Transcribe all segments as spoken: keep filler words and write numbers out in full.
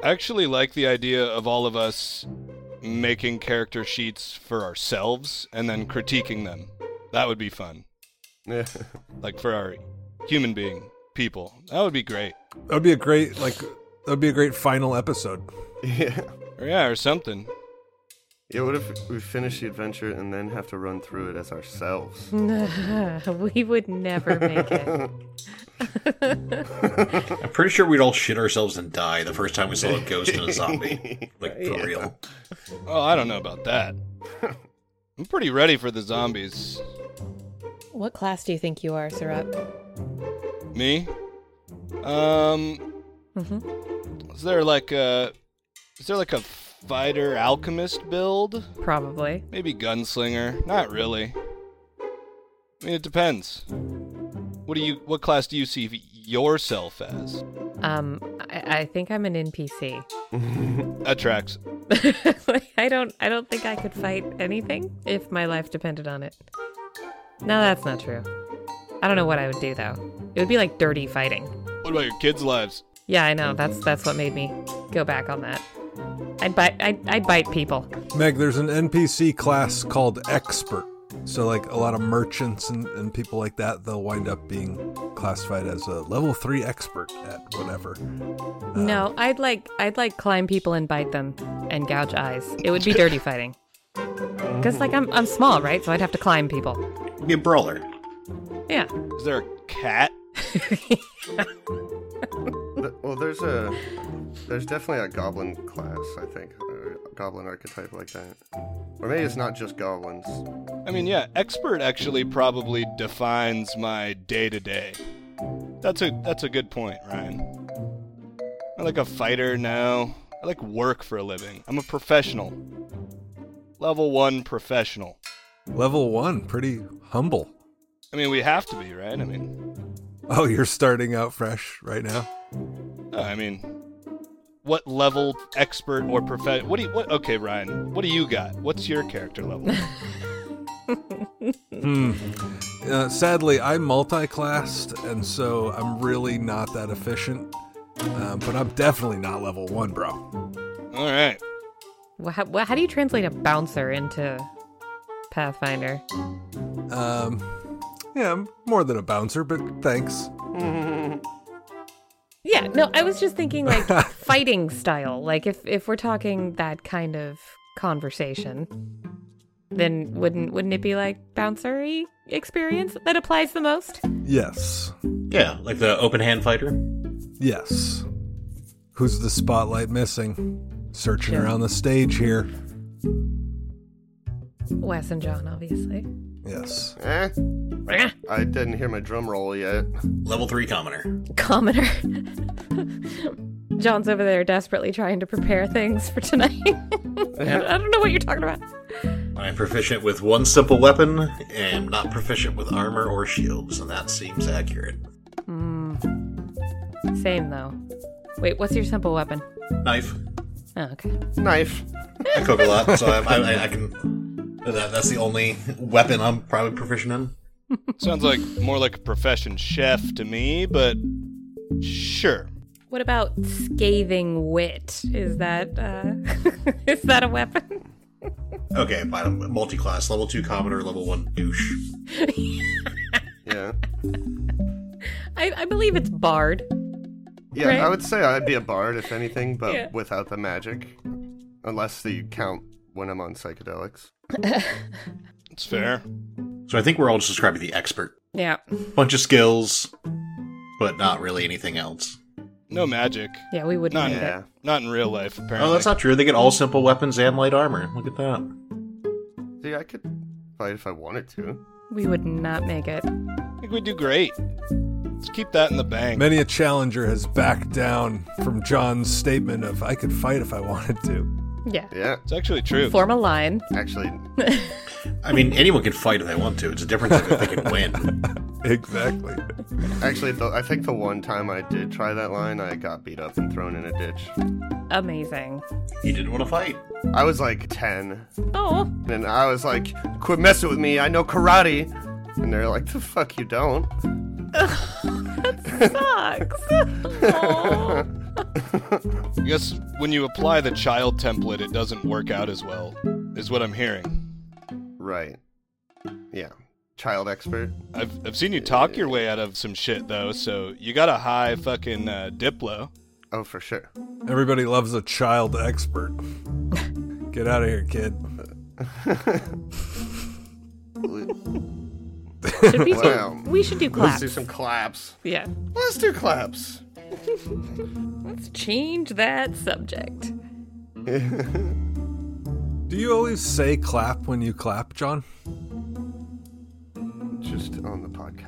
I actually like the idea of all of us making character sheets for ourselves and then critiquing them. That would be fun. Yeah. Like for our human being people. That would be great. That would be a great, like, that would be a great final episode. Yeah. Or yeah, or something. Yeah, what if we finish the adventure and then have to run through it as ourselves? We would never make it. I'm pretty sure we'd all shit ourselves and die the first time we saw a ghost and a zombie. Like, for Yeah. real. Oh, I don't know about that. I'm pretty ready for the zombies. What class do you think you are, Surat? Me? Um, Mm-hmm. is there like a, is there like a fighter alchemist build? Probably. Maybe gunslinger. Not really. I mean, it depends. What do you, what class do you see yourself as? Um, I, I think I'm an N P C. That tracks. Like, I don't, I don't think I could fight anything if my life depended on it. No, that's not true. I don't know what I would do though. It would be like dirty fighting. What about your kids' lives? Yeah, I know. That's that's what made me go back on that. I'd bite. I'd, I'd bite people. Meg, there's an N P C class called Expert. So, like, a lot of merchants and, and people like that, they'll wind up being classified as a level three expert at whatever. Um, No, I'd like I'd like climb people and bite them and gouge eyes. It would be dirty fighting. Cause like I'm I'm small, right? So I'd have to climb people. Be a brawler. Yeah. Is there a cat? Th- Well, there's a, there's definitely a goblin class, I think, or a goblin archetype like that. Or maybe it's not just goblins. I mean, yeah, expert actually probably defines my day-to-day. That's a that's a good point, Ryan. I like a fighter now. I like work for a living. I'm a professional. Level one professional. Level one, pretty humble. I mean, we have to be, right? I mean, Oh, you're starting out fresh right now? uh, I mean, what level expert or prof? What do you? What? Okay, Ryan. What do you got? What's your character level? Hmm. Uh, sadly, I'm multi-classed, and so I'm really not that efficient. Um, but I'm definitely not level one, bro. All right. Well, how, well, how do you translate a bouncer into Pathfinder? Um, yeah, I'm more than a bouncer, but thanks. Yeah, no, I was just thinking like fighting style. Like if if we're talking that kind of conversation, then wouldn't wouldn't it be like bouncery experience that applies the most? Yes. Yeah, like the open hand fighter. Yes. Who's the spotlight missing? Searching Jim. around the stage here. Wes and John, obviously. Yes. Eh? I didn't hear my drum roll yet. Level three commoner. Commoner. John's over there desperately trying to prepare things for tonight. I don't know what you're talking about. I'm proficient with one simple weapon, and not proficient with armor or shields, and that seems accurate. Hmm. Same though. Wait, what's your simple weapon? Knife. Oh, okay. Knife. I cook a lot, so I, I, I can. That, that's the only weapon I'm probably proficient in. Sounds like more like a profession chef to me, but sure. What about scathing wit? Is that uh is that a weapon? Okay, fine. Multi-class, level two commoner, level one douche. Yeah. I, I believe it's bard. Yeah, Right? I would say I'd be a bard, if anything, but Yeah. without the magic. Unless you count when I'm on psychedelics. It's fair. So I think we're all just describing the expert. Yeah. Bunch of skills, but not really anything else. No magic. Yeah, we wouldn't Not, make Yeah. it. not in real life, apparently. Oh, that's not true. They get all simple weapons and light armor. Look at that. See, I could fight if I wanted to. We would not make it. I think we do great. Let's keep that in the bank. Many a challenger has backed down from John's statement of, I could fight if I wanted to. Yeah. Yeah, It's actually true. Form a line. actually, I mean, anyone can fight if they want to. It's a difference if they can win. Exactly. actually, the, I think the one time I did try that line, I got beat up and thrown in a ditch. Amazing. He didn't want to fight. I was like ten, Oh. and I was like, quit messing with me, I know karate. And they're like, the fuck you don't. Sucks. Aw. I guess when you apply the child template, it doesn't work out as well, is what I'm hearing. Right. Yeah. Child expert. I've I've seen you talk your way out of some shit though, so you got a high fucking uh, Diplo. Oh, for sure. Everybody loves a child expert. Get out of here, kid. Should we, Wow. do, we should do Let's claps. do some claps. Yeah. Let's do claps. Let's change that subject. Do you always say clap when you clap, John? Just on the podcast.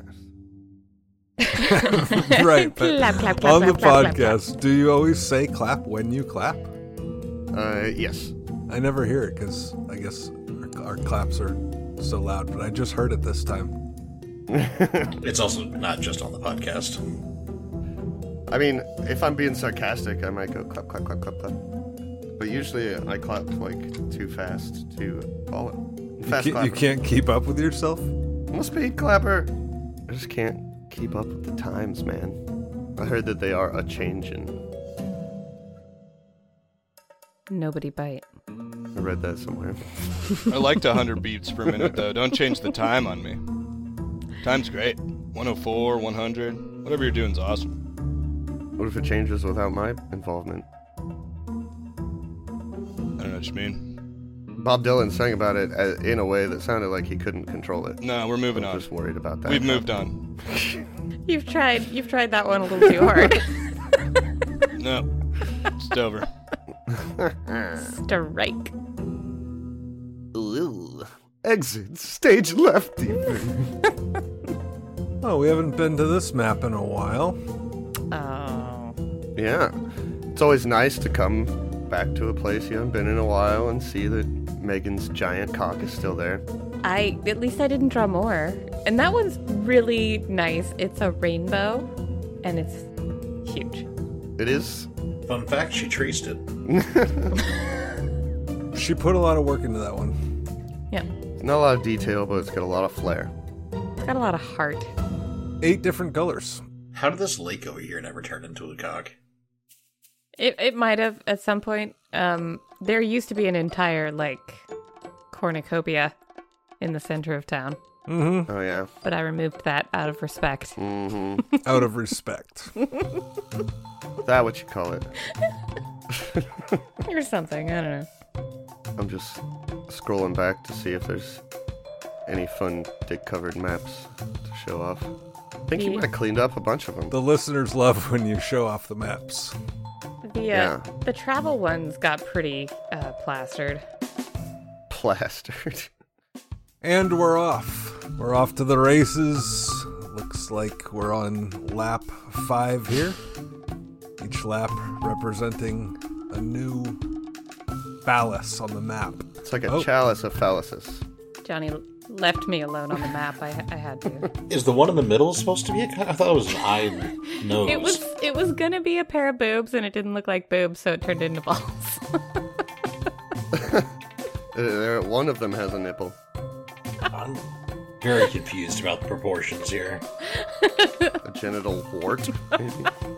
Right, but Clap, clap, clap, on the clap, clap, clap, podcast, do you always say clap when you clap? Uh, yes. I never hear it because I guess our, our claps are so loud, but I just heard it this time. It's also not just on the podcast. I mean, if I'm being sarcastic, I might go clap, clap, clap, clap, clap. But usually I clap like too fast to follow. Fast You can't, you clapper. can't keep up with yourself? I'm a speed clapper. I just can't keep up with the times, man. I heard that they are a changing. Nobody bite. I read that somewhere. I liked one hundred beats per minute though. Don't change the time on me. Time's great. one oh four, one hundred, whatever you're doing's awesome. What if it changes without my involvement? I don't know what you mean. Bob Dylan sang about it uh, in a way that sounded like he couldn't control it. No, we're moving I'm on. just worried about that. We've moved on. You've tried. You've tried that one a little too hard. No, it's over. Strike. Ooh. Exit. Stage left even. Oh, we haven't been to this map in a while. Oh. Yeah. It's always nice to come back to a place you haven't been in a while and see that Megan's giant cock is still there. I at least I didn't draw more, and that one's really nice. It's a rainbow, and it's huge. It is. Fun fact, she traced it. She put a lot of work into that one. Yeah, Not a lot of detail, but it's got a lot of flair. it's got a lot of heart. Eight different colors. How did this lake over here never turn into a cock? It it might have at some point. Um, there used to be an entire like cornucopia in the center of town, Mm-hmm. Oh, yeah. but I removed that out of respect. Mm-hmm. Out of respect. That what you call it. Or something. I don't know. I'm just scrolling back to see if there's any fun dick-covered maps to show off. I think you Yeah. might have cleaned up a bunch of them. The listeners love when you show off the maps. The uh, Yeah. the travel ones got pretty uh, plastered. Plastered. And we're off. We're off to the races. Looks like we're on lap five here. Each lap representing a new phallus on the map. It's like a Oh. chalice of phalluses. Johnny left me alone on the map. I I had to. Is the one in the middle supposed to be a cock? I thought it was an eye nose. It was it was gonna be a pair of boobs, and it didn't look like boobs, so it turned into balls. Uh, there- one of them has a nipple. I'm very confused about the proportions here. A genital wart, maybe?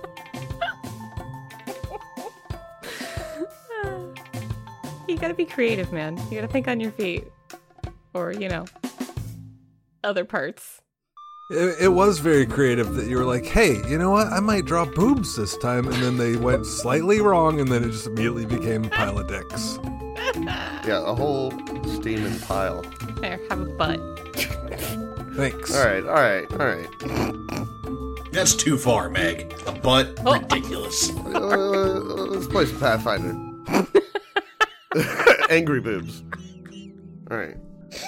You gotta be creative, man. You gotta think on your feet, or you know, other parts. It, it was very creative that you were like, hey, you know what? I might draw boobs this time. And then they went slightly wrong, and then it just immediately became a pile of dicks. Yeah, a whole steaming pile. There, have a butt. Thanks. All right, all right, all right. That's too far, Meg. A butt? Oh. Ridiculous. Uh, let's play some Pathfinder. Angry boobs. All right.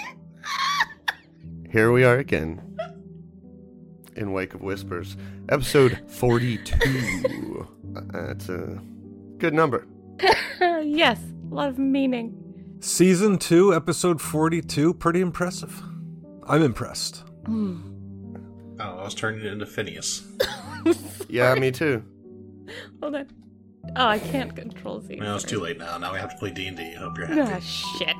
Here we are again. In Wake of Whispers. Episode forty-two. Uh, That's a good number. Yes, a lot of meaning. Season two, episode forty-two. Pretty impressive. I'm impressed. Mm. Oh, I was turning it into Phineas. Yeah, me too. Hold on. Oh, I can't control Z. No, it's too late now. Now we have to play D and D. Hope you're happy. Ah, shit.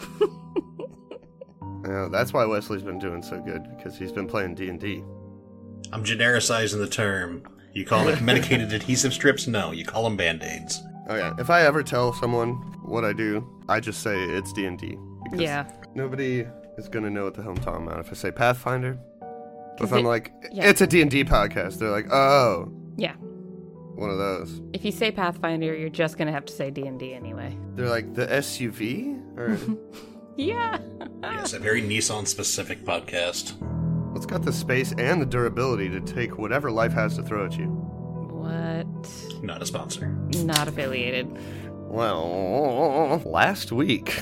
Yeah, that's why Wesley's been doing so good, because he's been playing D and D. I'm genericizing the term. You call it medicated adhesive strips? No, you call them Band-Aids. Oh yeah, if I ever tell someone what I do, I just say it's D and D. Because Yeah. nobody is going to know what the hell I'm talking about. If I say Pathfinder, but if it- I'm like, yeah. it's a D and D podcast, they're like, oh, Yeah. one of those. If you say Pathfinder, you're just gonna have to say D and D anyway. They're like, the S U V? Or Yeah. Yes, a very Nissan-specific podcast. it's got the space and the durability to take whatever life has to throw at you. What? Not a sponsor. Not affiliated. Well, last week.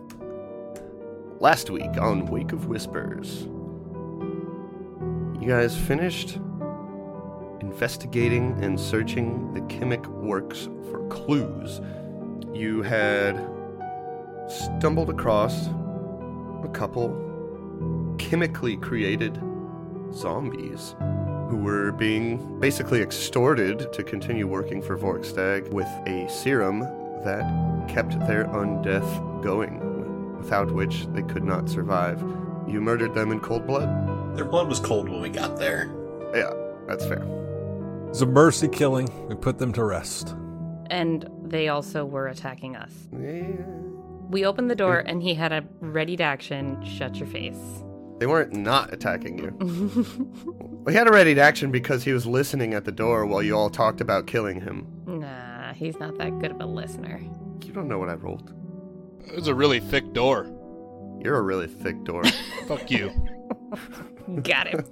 Last week on Wake of Whispers, you guys finished investigating and searching the Chemic Works for clues. You had stumbled across a couple chemically created zombies who were being basically extorted to continue working for Vorkstag with a serum that kept their undeath going, without which they could not survive. You murdered them in cold blood? Their blood was cold when we got there. Yeah, that's fair. It was a mercy killing. We put them to rest. And they also were attacking us. Yeah. We opened the door and he had a ready to action, shut your face. They weren't not attacking you. We had a ready to action because he was listening at the door while you all talked about killing him. Nah, he's not that good of a listener. You don't know what I rolled. It was a really thick door. You're a really thick door. Fuck you. Got him.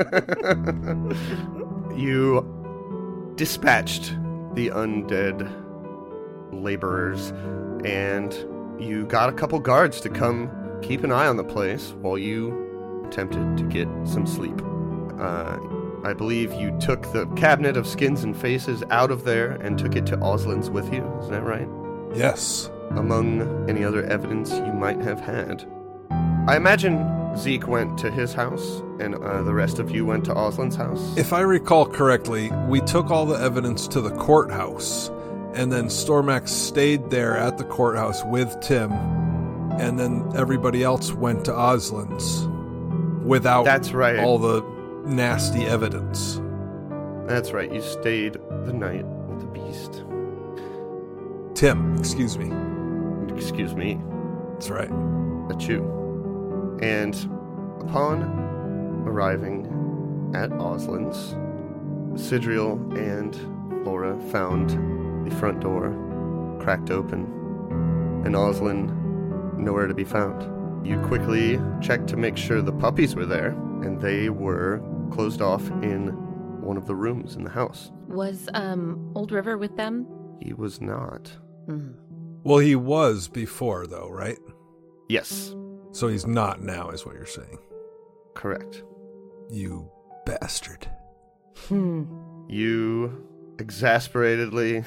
You dispatched the undead laborers, and you got a couple guards to come keep an eye on the place while you attempted to get some sleep. Uh, I believe you took the cabinet of skins and faces out of there and took it to Oslin's with you. Is that right? Yes. Among any other evidence you might have had. I imagine Zeke went to his house, and uh, the rest of you went to Oslin's house. If I recall correctly, we took all the evidence to the courthouse, and then Stormax stayed there at the courthouse with Tim, and then everybody else went to Oslin's without That's right. all the nasty evidence. That's right, you stayed the night with the beast. Tim, excuse me. Excuse me, That's right. that's you. And upon arriving at Oslin's, Sidriel and Laura found the front door cracked open, and Oslin nowhere to be found. You quickly checked to make sure the puppies were there, and they were closed off in one of the rooms in the house. Was um Old River with them? He was not. Mm. Well, he was before, though, right? Yes, So he's not now, is what you're saying. correct. You bastard. Hmm. You exasperatedly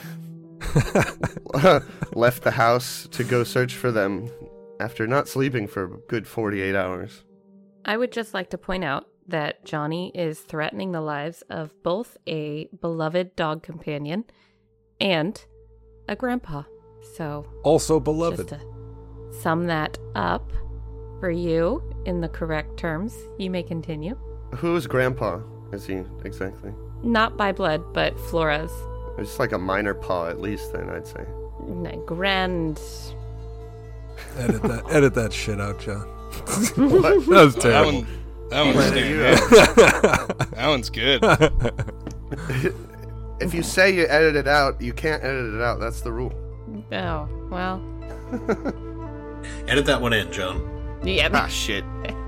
left the house to go search for them after not sleeping for a good forty-eight hours. I would just like to point out that Johnny is threatening the lives of both a beloved dog companion and a grandpa. So, Also beloved. just to sum that up for you in the correct terms, you may continue. Whose grandpa is he exactly? Not by blood, but Flora's. It's like a minor paw at least then, I'd say. n- Grand. Edit that edit that shit out, John. What? That was That terrible. one, that one's Planet standing you out. That one's good. If you say you edit it out, you can't edit it out. That's the rule. Oh, well. Edit that one in, Joan. Yeah. Ah, shit.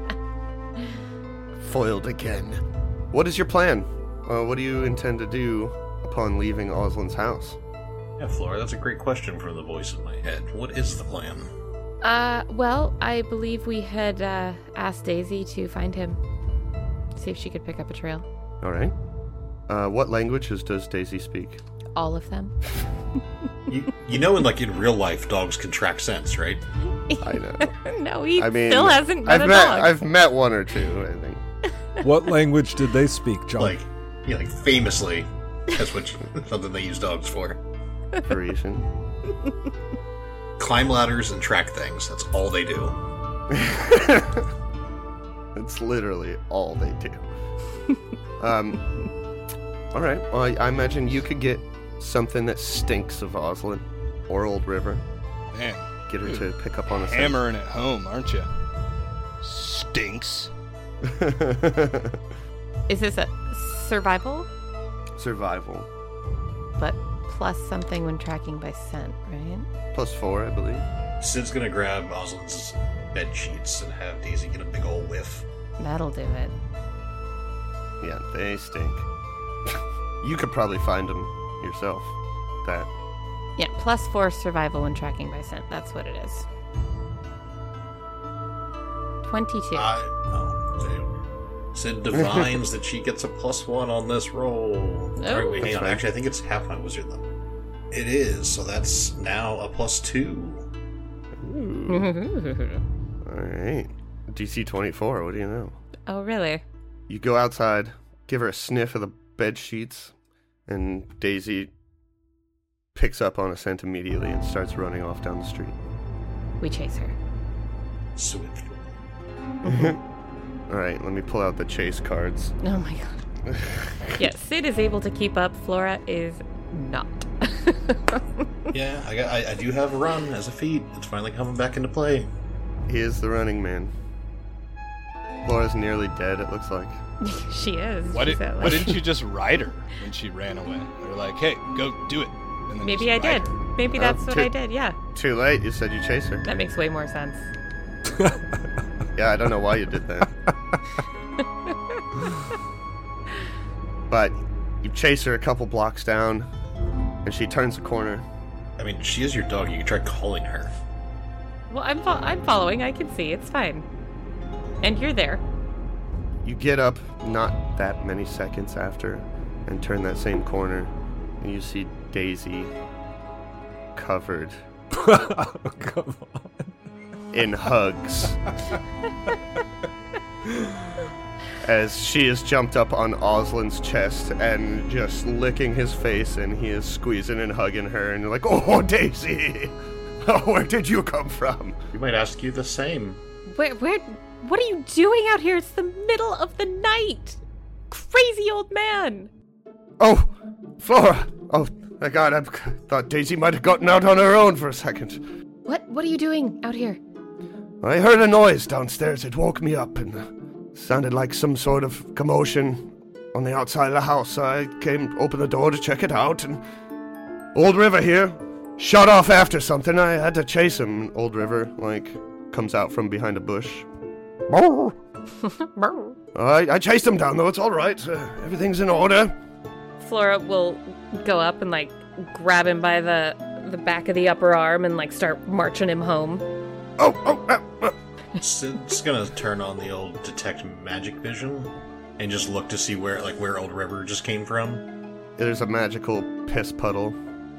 Foiled again. What is your plan? Uh, what do you intend to do upon leaving Oslin's house? Yeah, Flora, that's a great question from the voice in my head. What is the plan? Uh, well, I believe we had uh, asked Daisy to find him. See if she could pick up a trail. All right. Uh, what languages does Daisy speak? All of them. You, you know, in like in real life, dogs can track scents, right? I know. No, he I mean, still hasn't met I've a met dog. I've met one or two, I think. What language did they speak, John? Like, yeah, like famously, that's what you, something they use dogs for. Parisian. Climb ladders and track things. That's all they do. That's literally all they do. um. All right. Well, I, I imagine you could get something that stinks of Oslin. or Old River. Man, Get her dude, to pick up on a scent. hammering it home, aren't you? Stinks. Is this a survival? Survival. But plus something when tracking by scent, right? Plus four, I believe. Sid's gonna grab Oslin's bed sheets and have Daisy get a big old whiff. That'll do it. Yeah, they stink. You could probably find them yourself. That. Yeah, plus four survival when tracking by scent. That's what it is. twenty-two. I, oh, dude. Sid divines that she gets a plus one on this roll. Oh. All right, wait, hang That's on. right. Actually, I think it's half my wizard, though. It is, so that's now a plus two. Alright. D C twenty-four, what do you know? Oh, really? You go outside, give her a sniff of the bed sheets, and Daisy picks up on a scent immediately and starts running off down the street. We chase her. Swift. Alright, let me pull out the chase cards. Oh my god. Yeah, Sid is able to keep up. Flora is not. Yeah, I, got, I, I do have a run as a feat. It's finally coming back into play. He is the running man. Flora's nearly dead, it looks like. She is. Why, She's did, at, why like- didn't you just ride her when she ran away? You're like, hey, go do it. And then Maybe I just ride did. her. Maybe Uh, that's what two- I did, yeah. Too late, you said you chase her. That makes way more sense. Yeah, I don't know why you did that. But you chase her a couple blocks down, and she turns the corner. I mean, she is your dog. You can try calling her. Well, I'm fo- I'm following. I can see. It's fine. And you're there. You get up not that many seconds after and turn that same corner, and you see Daisy covered Oh, come on. in hugs. As she has jumped up on Oslin's chest and just licking his face, and he is squeezing and hugging her, and you're like, oh, Daisy! Oh, where did you come from? We might ask you the same. Where, where, what are you doing out here? It's the middle of the night. Crazy old man. Oh, Flora! Oh, my God, I thought Daisy might have gotten out on her own for a second. What, what are you doing out here? I heard a noise downstairs. It woke me up and uh, sounded like some sort of commotion on the outside of the house. I came, opened the door to check it out, and Old River here shot off after something. I had to chase him. Old River, like, comes out from behind a bush. Brr. I, I chased him down, though. It's all right. Uh, everything's in order. Flora will go up and like grab him by the the back of the upper arm and like start marching him home. Oh, oh, uh, uh. Sid's gonna turn on the old detect magic vision and just look to see where, like, where Old River just came from. There's a magical piss puddle.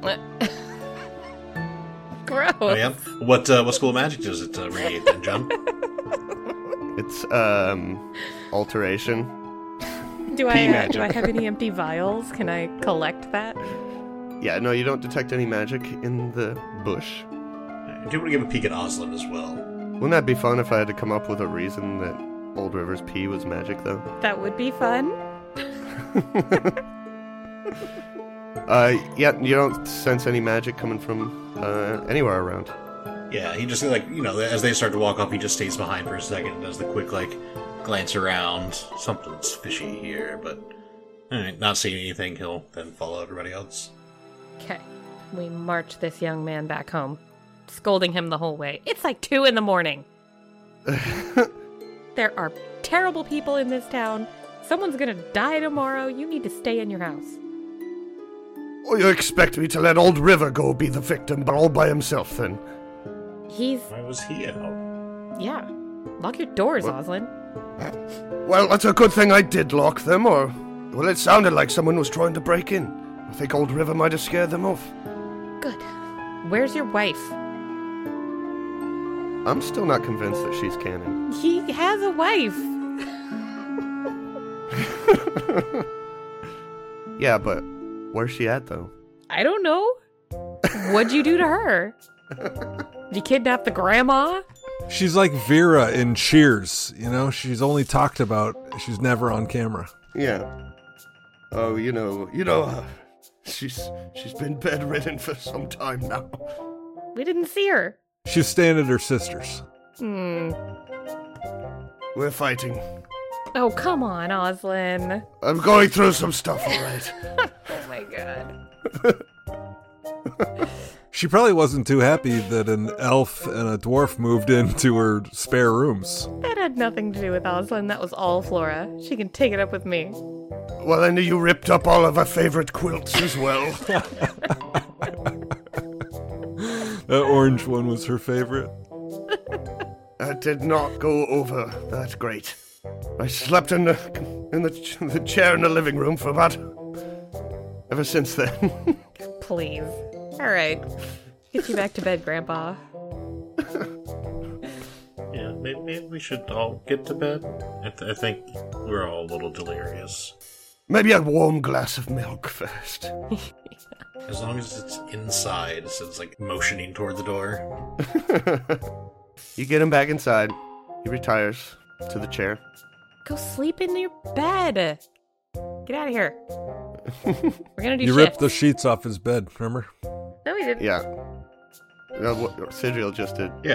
Gross. Oh yeah. What uh, what school of magic does it uh, radiate then, John? It's, um, alteration. Do I Pea uh, magic. do I have any empty vials? Can I collect that? Yeah, no, you don't detect any magic in the bush. I do want to give a peek at Oslin as well. Wouldn't that be fun if I had to come up with a reason that Old River's pee was magic, though? That would be fun. Uh, yeah, you don't sense any magic coming from uh, anywhere around. Yeah, he just, like, you know, as they start to walk off, he just stays behind for a second and does the quick, like, glance around. Something's fishy here, but alright, not seeing anything, he'll then follow everybody else. Okay. We march this young man back home, scolding him the whole way. It's like two in the morning. There are terrible people in this town. Someone's gonna die tomorrow. You need to stay in your house. Oh, you expect me to let Old River go be the victim all by himself, then? He's... Why was he out? yeah. Lock your doors, What? Oslin. Well, that's a good thing I did lock them, or... Well, it sounded like someone was trying to break in. I think Old River might have scared them off. Good. Where's your wife? I'm still not convinced that she's canon. He has a wife. Yeah, but where's she at, though? I don't know. What'd you do to her? Did you kidnap the grandma? She's like Vera in Cheers, you know? She's only talked about, she's never on camera. Yeah. Oh, you know, you know, uh, she's she's been bedridden for some time now. We didn't see her. She's staying at her sister's. Hmm. We're fighting. Oh, come on, Oslin. I'm going through some stuff, all right. Oh my god. She probably wasn't too happy that an elf and a dwarf moved into her spare rooms. That had nothing to do with Oslin. That was all Flora. She can take it up with me. Well, I knew you ripped up all of our favorite quilts as well. That orange one was her favorite. That did not go over that great. I slept in the in the, ch- the chair in the living room for about ever since then. Please. All right. Get you back to bed, Grandpa. Yeah, maybe, maybe we should all get to bed. I, th- I think we're all a little delirious. Maybe a warm glass of milk first. As long as it's inside, so it's like motioning toward the door. You get him back inside. He retires to the chair. Go sleep in your bed. Get out of here. We're gonna do You shifts. ripped the sheets off his bed, remember? No, we didn't. Yeah. Uh, what Sidriel just did. Yeah.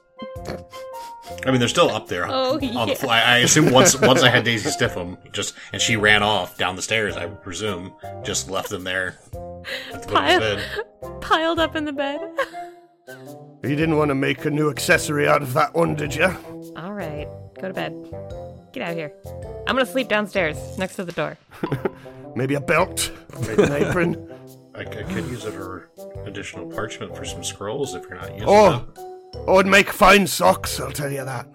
I mean, they're still up there on, Oh, on yeah. the fly. I assume once once I had Daisy stiff them, just and she ran off down the stairs. I would presume just left them there at the foot of Pile- his bed. Piled up in the bed. You didn't want to make a new accessory out of that one, did you? All right. Go to bed. Get out of here. I'm gonna sleep downstairs next to the door. Maybe a belt? Maybe an apron? I, c- I could use it for additional parchment for some scrolls if you're not using Oh! them. Oh, it'd make fine socks, I'll tell you that.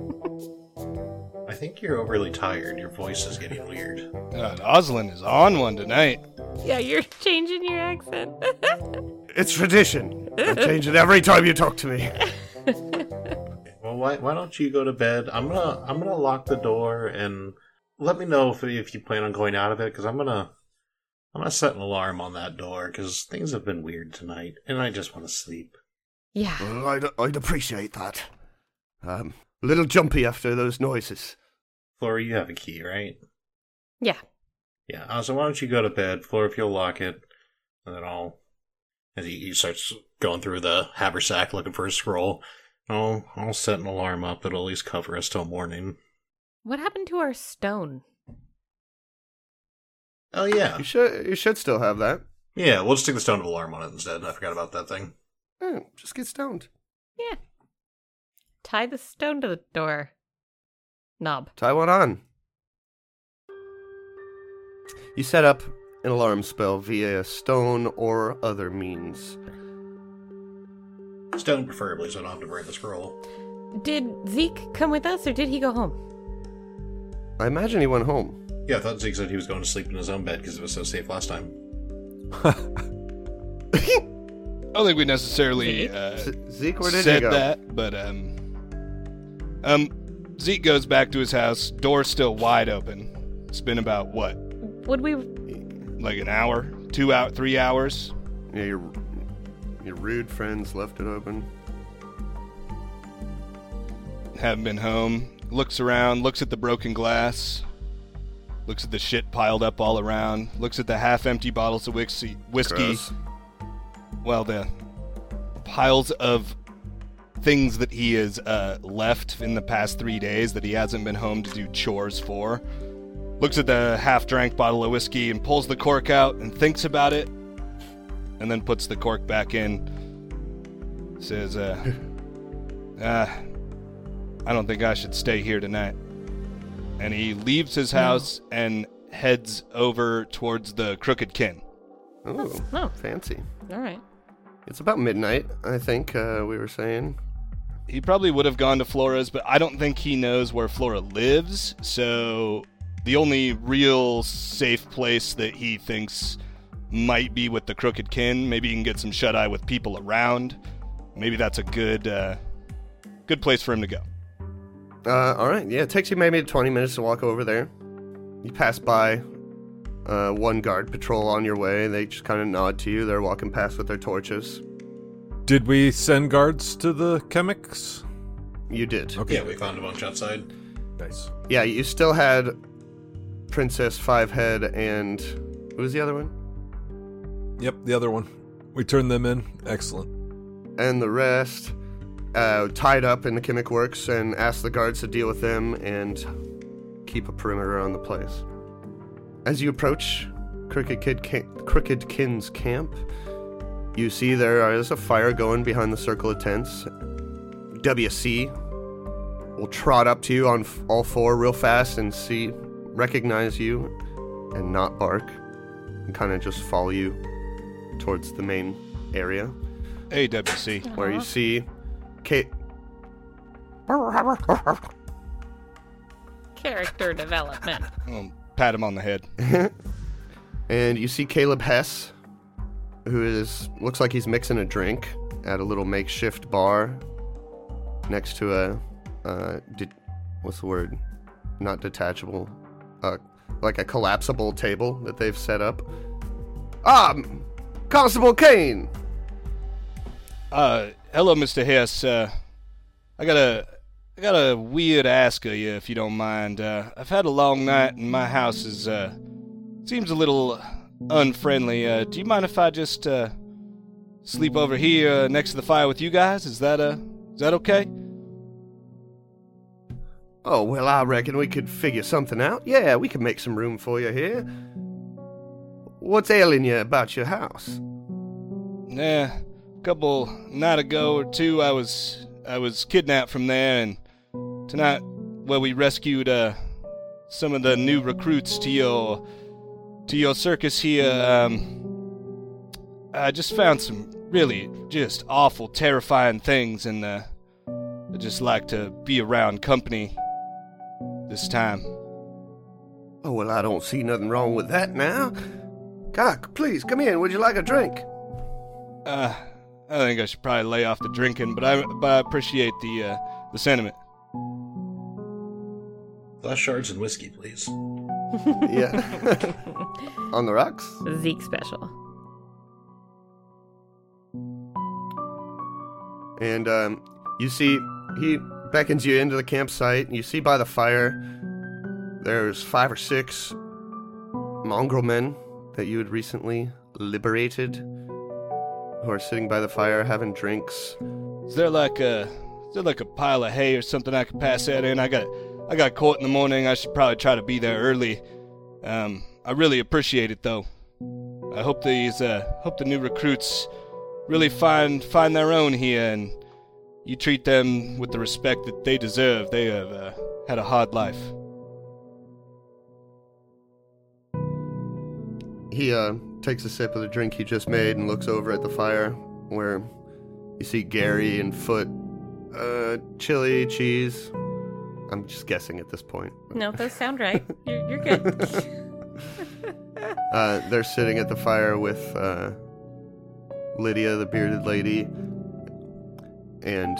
I think you're overly tired. Your voice is getting weird. God, Oslin is on one tonight. Yeah, you're changing your accent. It's tradition. I change it every time you talk to me. Well, why why don't you go to bed? I'm gonna I'm gonna lock the door and let me know if if you plan on going out of it, because I'm gonna I'm gonna set an alarm on that door because things have been weird tonight, and I just want to sleep. Yeah. Well, I'd, I'd appreciate that. Um, a little jumpy after those noises. Flora, you have a key, right? Yeah. Yeah. Uh, so why don't you go to bed, Flora? If you'll lock it, and then I'll. As he, he starts going through the haversack looking for a scroll, I'll I'll set an alarm up that'll at least cover us till morning. What happened to our stone? Oh yeah, You should you should still have that. yeah. We'll just stick the stone of alarm on it instead. I forgot about that thing. Oh, just get stoned. Yeah. Tie the stone to the door. Knob. Tie one on. You set up an alarm spell via a stone or other means. Stone preferably, so I don't have to burn the scroll. Did Zeke come with us or did he go home? I imagine he went home. Yeah, I thought Zeke said he was going to sleep in his own bed because it was so safe last time. I don't think we necessarily uh, Z- Zeke, where did said you go? that, but um, um, Zeke goes back to his house. Door still wide open. It's been about what, Would we... like an hour, two out, three hours. Yeah, your your rude friends left it open. Haven't been home. Looks around, looks at the broken glass, looks at the shit piled up all around, looks at the half-empty bottles of whiskey, whiskey. Gross. Well, the piles of things that he has uh, left in the past three days that he hasn't been home to do chores for. Looks at the half-drank bottle of whiskey and pulls the cork out and thinks about it, and then puts the cork back in. Says, uh, uh, I don't think I should stay here tonight. And he leaves his house and heads over towards the Crooked Kin. Oh, Oh. fancy. All right. It's about midnight, I think uh, we were saying. He probably would have gone to Flora's, but I don't think he knows where Flora lives, so the only real safe place that he thinks might be with the Crooked Kin. Maybe he can get some shut-eye with people around. Maybe that's a good, uh, good place for him to go. Uh, all right, yeah, it takes you maybe twenty minutes to walk over there. You pass by uh, one guard patrol on your way. They just kind of nod to you. They're walking past with their torches. Did we send guards to the chemics? You did. Okay. Yeah, we found a bunch outside. Nice. Yeah, you still had Princess Fivehead and... Who was the other one? Yep, the other one. We turned them in. Excellent. and the rest uh, tied up in the Chemic Works and ask the guards to deal with them and keep a perimeter on the place. As you approach Crooked, Kid Ca- Crooked Kin's camp, you see there is a fire going behind the circle of tents. W C will trot up to you on f- all four real fast and see, recognize you, and not bark, and kind of just follow you towards the main area. Hey, W C. Where you see Kate. Character development. I'll pat him on the head. And you see Caleb Hess, who is looks like he's mixing a drink at a little makeshift bar next to a uh, de- what's the word? Not detachable, uh, like a collapsible table that they've set up. Ah, Constable Kane. Uh, hello, Mister Hess. Uh, I got a, I got a weird ask of you, if you don't mind. Uh, I've had a long night, and my house is, uh, seems a little unfriendly. Uh, do you mind if I just, uh, sleep over here uh, next to the fire with you guys? Is that, uh, is that okay? Oh, well, I reckon we could figure something out. Yeah, we can make some room for you here. What's ailing you about your house? Yeah, a couple night ago or two, I was I was kidnapped from there, and tonight, well, we rescued uh, some of the new recruits to your to your circus here. Um, I just found some really just awful, terrifying things, and uh, I just like to be around company this time. Oh, well, I don't see nothing wrong with that now. God, please, come in. Would you like a drink? Uh, I think I should probably lay off the drinking, but I but I appreciate the uh, the sentiment. Glass shards and whiskey, please. Yeah. On the rocks? Zeke special. And um, you see, he beckons you into the campsite. And you see by the fire, there's five or six mongrel men that you had recently liberated, who are sitting by the fire having drinks. Is there like a is there like a pile of hay or something I could pass that in? I got I got court in the morning. I should probably try to be there early. Um, I really appreciate it though. I hope these uh hope the new recruits really find find their own here, and you treat them with the respect that they deserve. They have uh, had a hard life. He uh, takes a sip of the drink he just made and looks over at the fire, where you see Gary and Foot, uh, chili, cheese. I'm just guessing at this point. No, those sound right. You're, you're good. uh, they're sitting at the fire with uh, Lydia, the bearded lady, and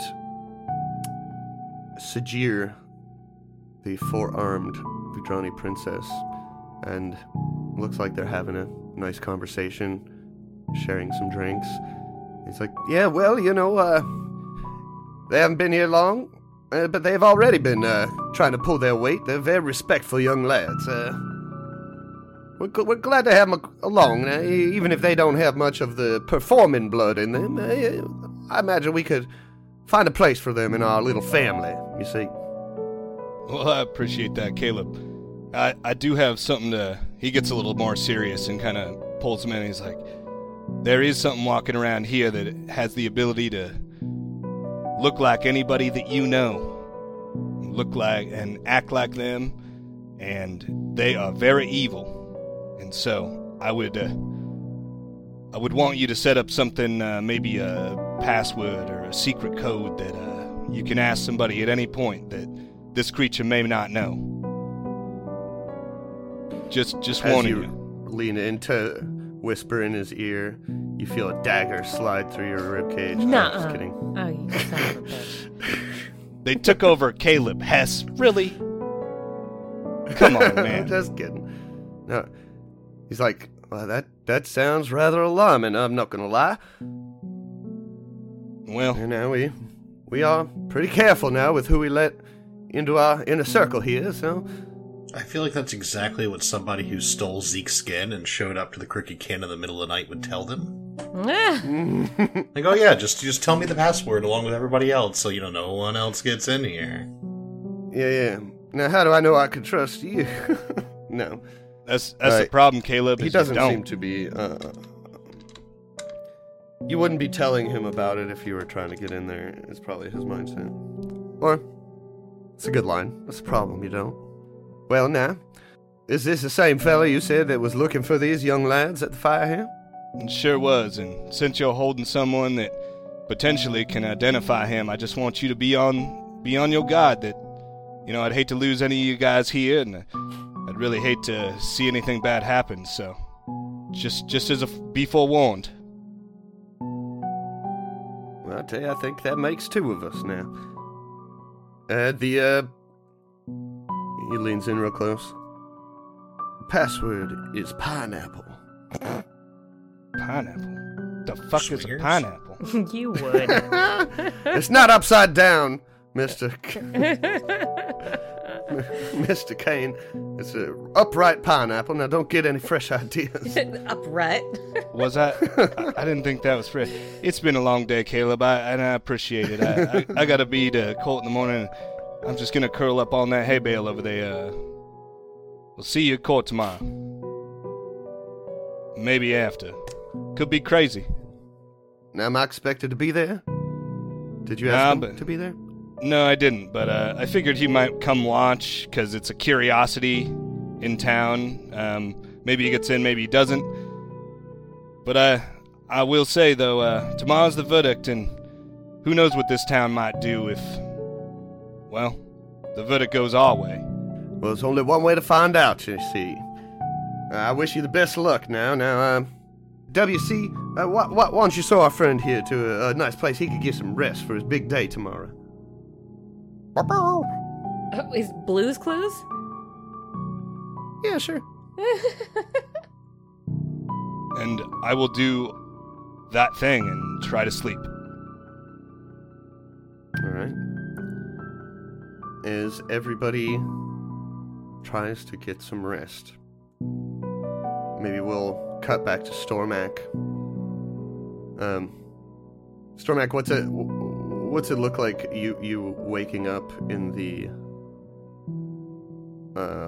Sajir, the four-armed Vidrani princess, and looks like they're having a nice conversation, sharing some drinks. He's like, yeah, well, you know, uh, they haven't been here long, uh, but they've already been uh, trying to pull their weight. They're very respectful young lads. Uh, we're, gl- we're glad to have them along, uh, even if they don't have much of the performing blood in them. Uh, I imagine we could find a place for them in our little family, you see. Well, I appreciate that, Caleb. I, I do have something to... He gets a little more serious and kind of pulls him in. He's like, there is something walking around here that has the ability to look like anybody that you know. Look like and act like them. And they are very evil. And so I would... Uh, I would want you to set up something, uh, maybe a password or a secret code that uh, you can ask somebody at any point that this creature may not know. Just, just As warning you, you. lean in to whisper in his ear, you feel a dagger slide through your ribcage. No, Nuh-uh. I'm just kidding. Oh, you son of a bitch. They took over Caleb Hess. Really? Come on, man. Just kidding. No, he's like, well, that that sounds rather alarming. I'm not gonna lie. Well, And now we we are pretty careful now with who we let into our inner circle here. So I feel like that's exactly what somebody who stole Zeke's skin and showed up to the Crooked Kin in the middle of the night would tell them. Like, oh yeah, just just tell me the password along with everybody else, so you know no one else gets in here. Yeah, yeah. Now, how do I know I can trust you? No. That's that's Uh, the problem, Caleb. He is you doesn't don't. seem to be. Uh, you wouldn't be telling him about it if you were trying to get in there, is probably his mindset. Or, it's a good line. What's the problem, you don't? Well, now, is this the same fella you said that was looking for these young lads at the fire here? It sure was, and since you're holding someone that potentially can identify him, I just want you to be on be on your guard that, you know, I'd hate to lose any of you guys here, and I'd really hate to see anything bad happen, so just just as a be forewarned. Well, I tell you, I think that makes two of us now. Uh, the, uh... He leans in real close. Password is pineapple. Pineapple? The fuck is a Swingers? pineapple? You would. It's not upside down, Mister K- Mister Kane. It's a upright pineapple. Now, don't get any fresh ideas. Upright. Was that? I, I didn't think that was fresh. It's been a long day, Caleb, I, and I appreciate it. I, I, I gotta be to Colt in the morning. I'm just gonna curl up on that hay bale over there. Uh, we'll see you at court tomorrow. Maybe after. Could be crazy. Now, am I expected to be there? Did you Nah, ask him but- to be there? No, I didn't, but uh, I figured he might come watch, because it's a curiosity in town. Um, maybe he gets in, maybe he doesn't. But uh, I will say, though, uh, tomorrow's the verdict, and who knows what this town might do if, well, the verdict goes our way. Well, there's only one way to find out, you see. Uh, I wish you the best of luck now. Now, um, W C, uh, why, why, why don't you show our friend here to a, a nice place he could get some rest for his big day tomorrow? Oh, is Blue's Clues? Yeah, sure. And I will do that thing and try to sleep. All right. As everybody tries to get some rest, maybe we'll cut back to Stormak. Um, Stormak, what's it? What's it look like? You you waking up in the uh,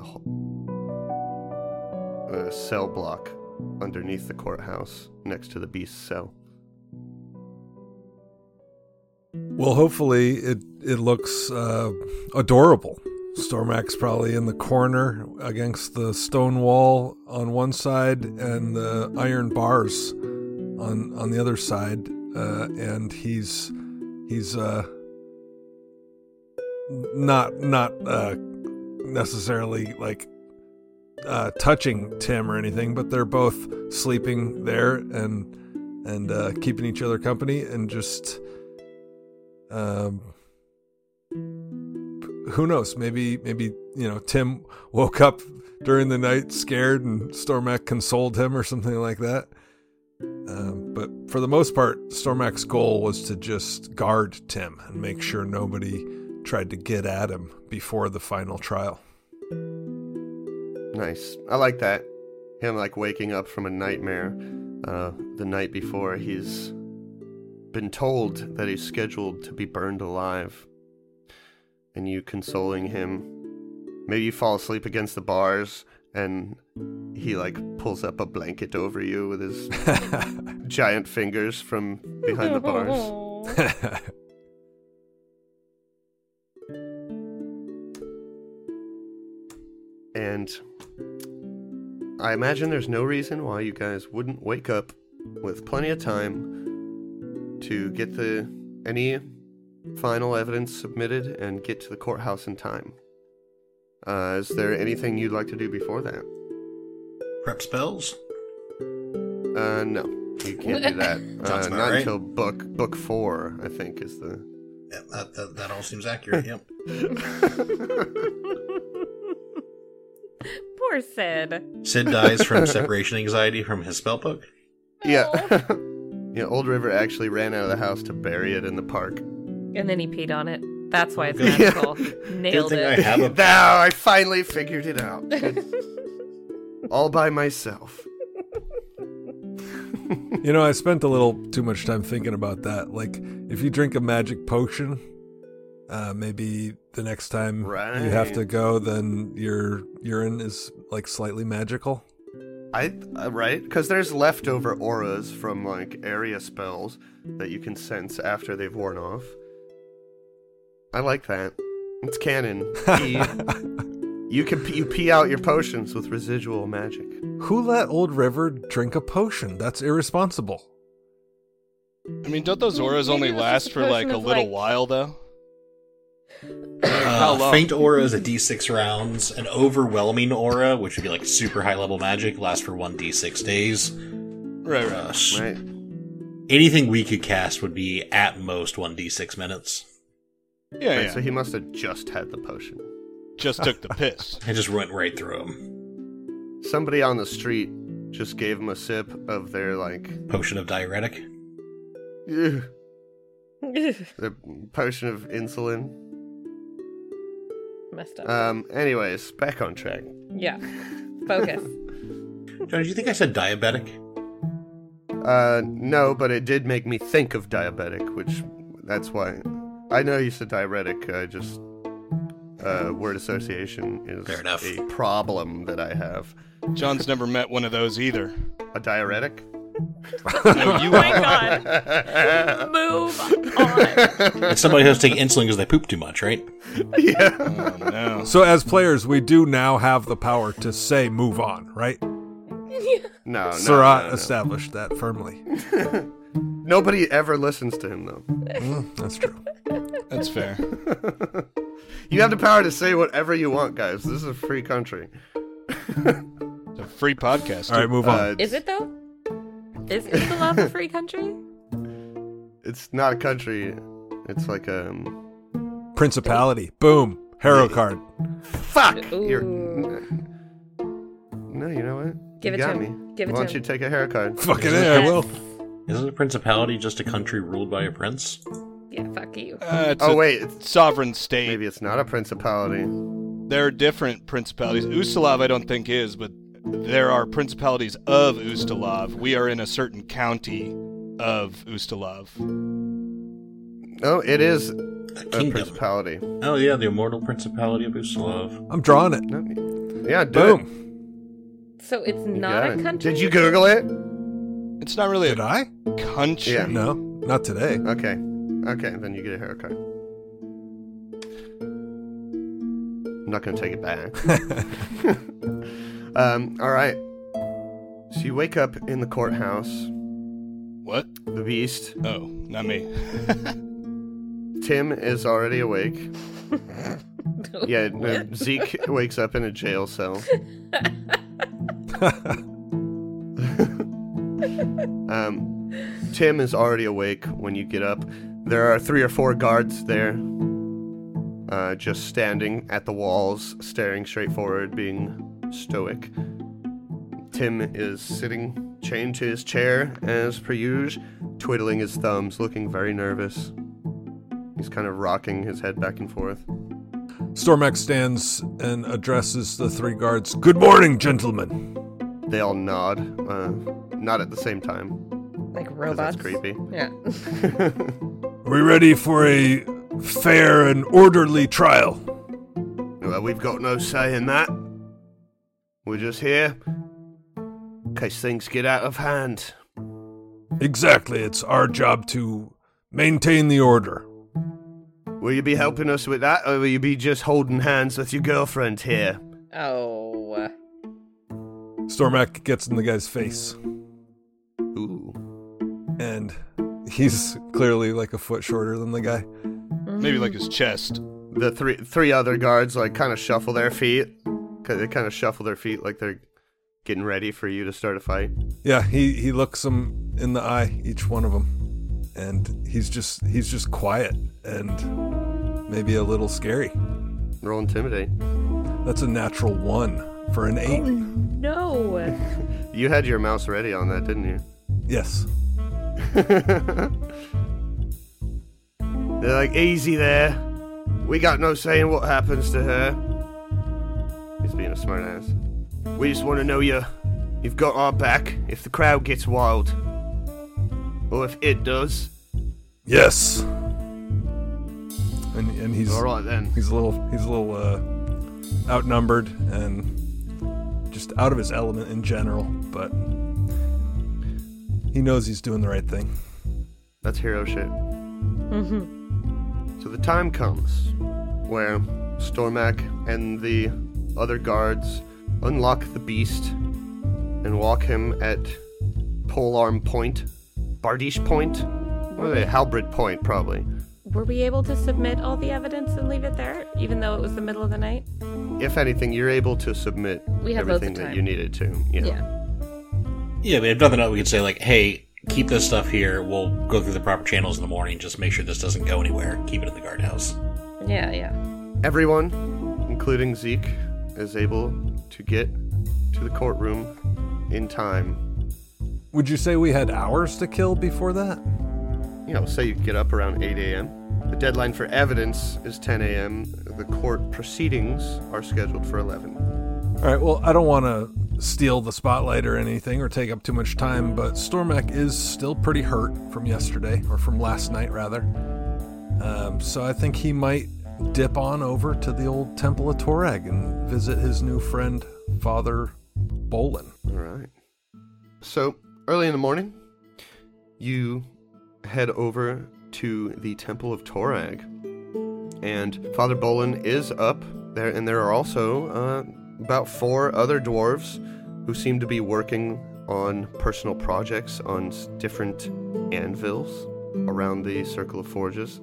uh cell block underneath the courthouse, next to the beast's cell. Well, hopefully it it looks uh, adorable. Stormak's probably in the corner against the stone wall on one side and the iron bars on on the other side, uh, and he's he's uh, not not uh, necessarily like uh, touching Tim or anything, but they're both sleeping there and and uh, keeping each other company and just. Um, who knows? Maybe, maybe you know, Tim woke up during the night scared, and Stormak consoled him or something like that. Um, but for the most part, Stormak's goal was to just guard Tim and make sure nobody tried to get at him before the final trial. Nice. I like that. Him like waking up from a nightmare uh, the night before. He's been told that he's scheduled to be burned alive, and you consoling him. Maybe you fall asleep against the bars and he like pulls up a blanket over you with his giant fingers from behind the bars. And I imagine there's no reason why you guys wouldn't wake up with plenty of time to get the any final evidence submitted and get to the courthouse in time. Uh, is there anything you'd like to do before that? Prep spells? Uh, no, you can't do that. Uh, Sounds not about right. until book book four, I think, is the. Yeah, that, that, that all seems accurate, yep. Poor Sid. Sid dies from separation anxiety from his spellbook? Yeah. Yeah, Old River actually ran out of the house to bury it in the park. And then he peed on it. That's why it's Yeah. magical. Good Nailed thing I it. have a... Now I finally figured it out. All by myself. You know, I spent a little too much time thinking about that. Like, if you drink a magic potion, uh, maybe the next time Right. you have to go, then your urine is like slightly magical. I uh, right? Because there's leftover auras from like area spells that you can sense after they've worn off. I like that. It's canon. Pee. You can pee, you pee out your potions with residual magic. Who let Old River drink a potion? That's irresponsible. I mean, don't those auras Maybe only it was last just a for like potion a of, little like- while, though? How Uh, long? faint aura is a d six rounds. An overwhelming aura, which would be like super high level magic, lasts for one d six days. Right, right. Uh, sh- Right? Anything we could cast would be at most one d six minutes. Yeah, Right, yeah. so he must have just had the potion. Just took the piss. I just went right through him. Somebody on the street just gave him a sip of their like Potion of diuretic. ugh, the potion of insulin. Messed up. Um. Anyways, back on track. yeah. Focus. John, did you think I said diabetic? Uh, no, but it did make me think of diabetic, which that's why I know you said diuretic. I just uh, word association is Fair enough. a problem that I have. John's never met one of those either. A diuretic? No, you Oh my are. god. Move on. It's somebody who has to take insulin because they poop too much, right? Yeah. Oh, no. So as players, we do now have the power to say move on, right? No, no, Surat no, no. established that firmly. Nobody ever listens to him, though. Mm, that's true. That's fair. You have the power to say whatever you want, guys. This is a free country. It's a free podcast. All right, move on. Uh, Is it though? Is is the love a free country? It's not a country. It's like um. Principality. Boom. Hero card. Fuck. You're. Ooh. No, you know what? Give you it to got him. me. Give it Why to don't you him. take a haircut? Fucking A, I will. Isn't a principality just a country ruled by a prince? Yeah, fuck you. Uh, it's Oh a wait, it's, sovereign state. maybe it's not a principality. There are different principalities. Ustalav, I don't think is, but there are principalities of Ustalav. We are in a certain county of Ustalav. Oh, it is A a kingdom. principality. Oh yeah, the immortal principality of Ustalav. I'm drawing it. No, yeah, do Boom. it. So it's You not got a it. country. Did you Google it? It's not really Did a I? country. Yeah. No, not today. Okay. Okay, then you get a haircut. I'm not gonna take it back. um, alright. So you wake up in the courthouse. What? The beast. Oh, not me. Tim is already awake. Yeah, no, Zeke wakes up in a jail cell. um, Tim is already awake when you get up. There are three or four guards there, uh, just standing at the walls, staring straight forward, being stoic. Tim is sitting chained to his chair as per usual, twiddling his thumbs, looking very nervous. He's kind of rocking his head back and forth. Stormax stands and addresses the three guards. Good morning, gentlemen. They all nod, uh, not at the same time, Like 'cause robots. that's creepy. Yeah. Are we ready for a fair and orderly trial? Well, we've got no say in that. We're just here in case things get out of hand. Exactly. It's our job to maintain the order. Will you be helping us with that, or will you be just holding hands with your girlfriend here? Oh. Stormac gets in the guy's face, Ooh. and he's clearly like a foot shorter than the guy. Maybe like his chest. The three three other guards like kind of shuffle their feet. 'Cause They kind of shuffle their feet like they're getting ready for you to start a fight. Yeah, he, he looks them in the eye, each one of them, and he's just he's just quiet and maybe a little scary. Roll intimidate. That's a natural one for an eight. No. You had your mouse ready on that, didn't you? Yes. They're like, easy there. We got no say in what happens to her. He's being a smartass. We just want to know you, you've got our back if the crowd gets wild. Or if it does? Yes. And and he's All right, then. he's a little he's a little uh, outnumbered and just out of his element in general, but he knows he's doing the right thing. That's hero shit. Mm-hmm. So the time comes where Stormak and the other guards unlock the beast and walk him at Polearm Point, Bardiche Point, what are they? Halberd Point, probably. Were we able to submit all the evidence and leave it there, even though it was the middle of the night? If anything, you're able to submit We have loads everything of that time. you needed to. Yeah. Yeah. Yeah, but if nothing else, we could say, like, hey, keep this stuff here. We'll go through the proper channels in the morning. Just make sure this doesn't go anywhere. Keep it in the guardhouse. Yeah, yeah. Everyone, including Zeke, is able to get to the courtroom in time. Would you say we had hours to kill before that? You know, say you get up around eight a.m. The deadline for evidence is ten a.m. The court proceedings are scheduled for eleven. All right, well, I don't want to steal the spotlight or anything or take up too much time, but Stormak is still pretty hurt from yesterday, or from last night, rather. Um, so I think he might dip on over to the old Temple of Torag and visit his new friend, Father Bolin. All right. So, early in the morning, you head over to the Temple of Torag. And Father Bolin is up there, and there are also uh, about four other dwarves who seem to be working on personal projects on s- different anvils around the Circle of Forges.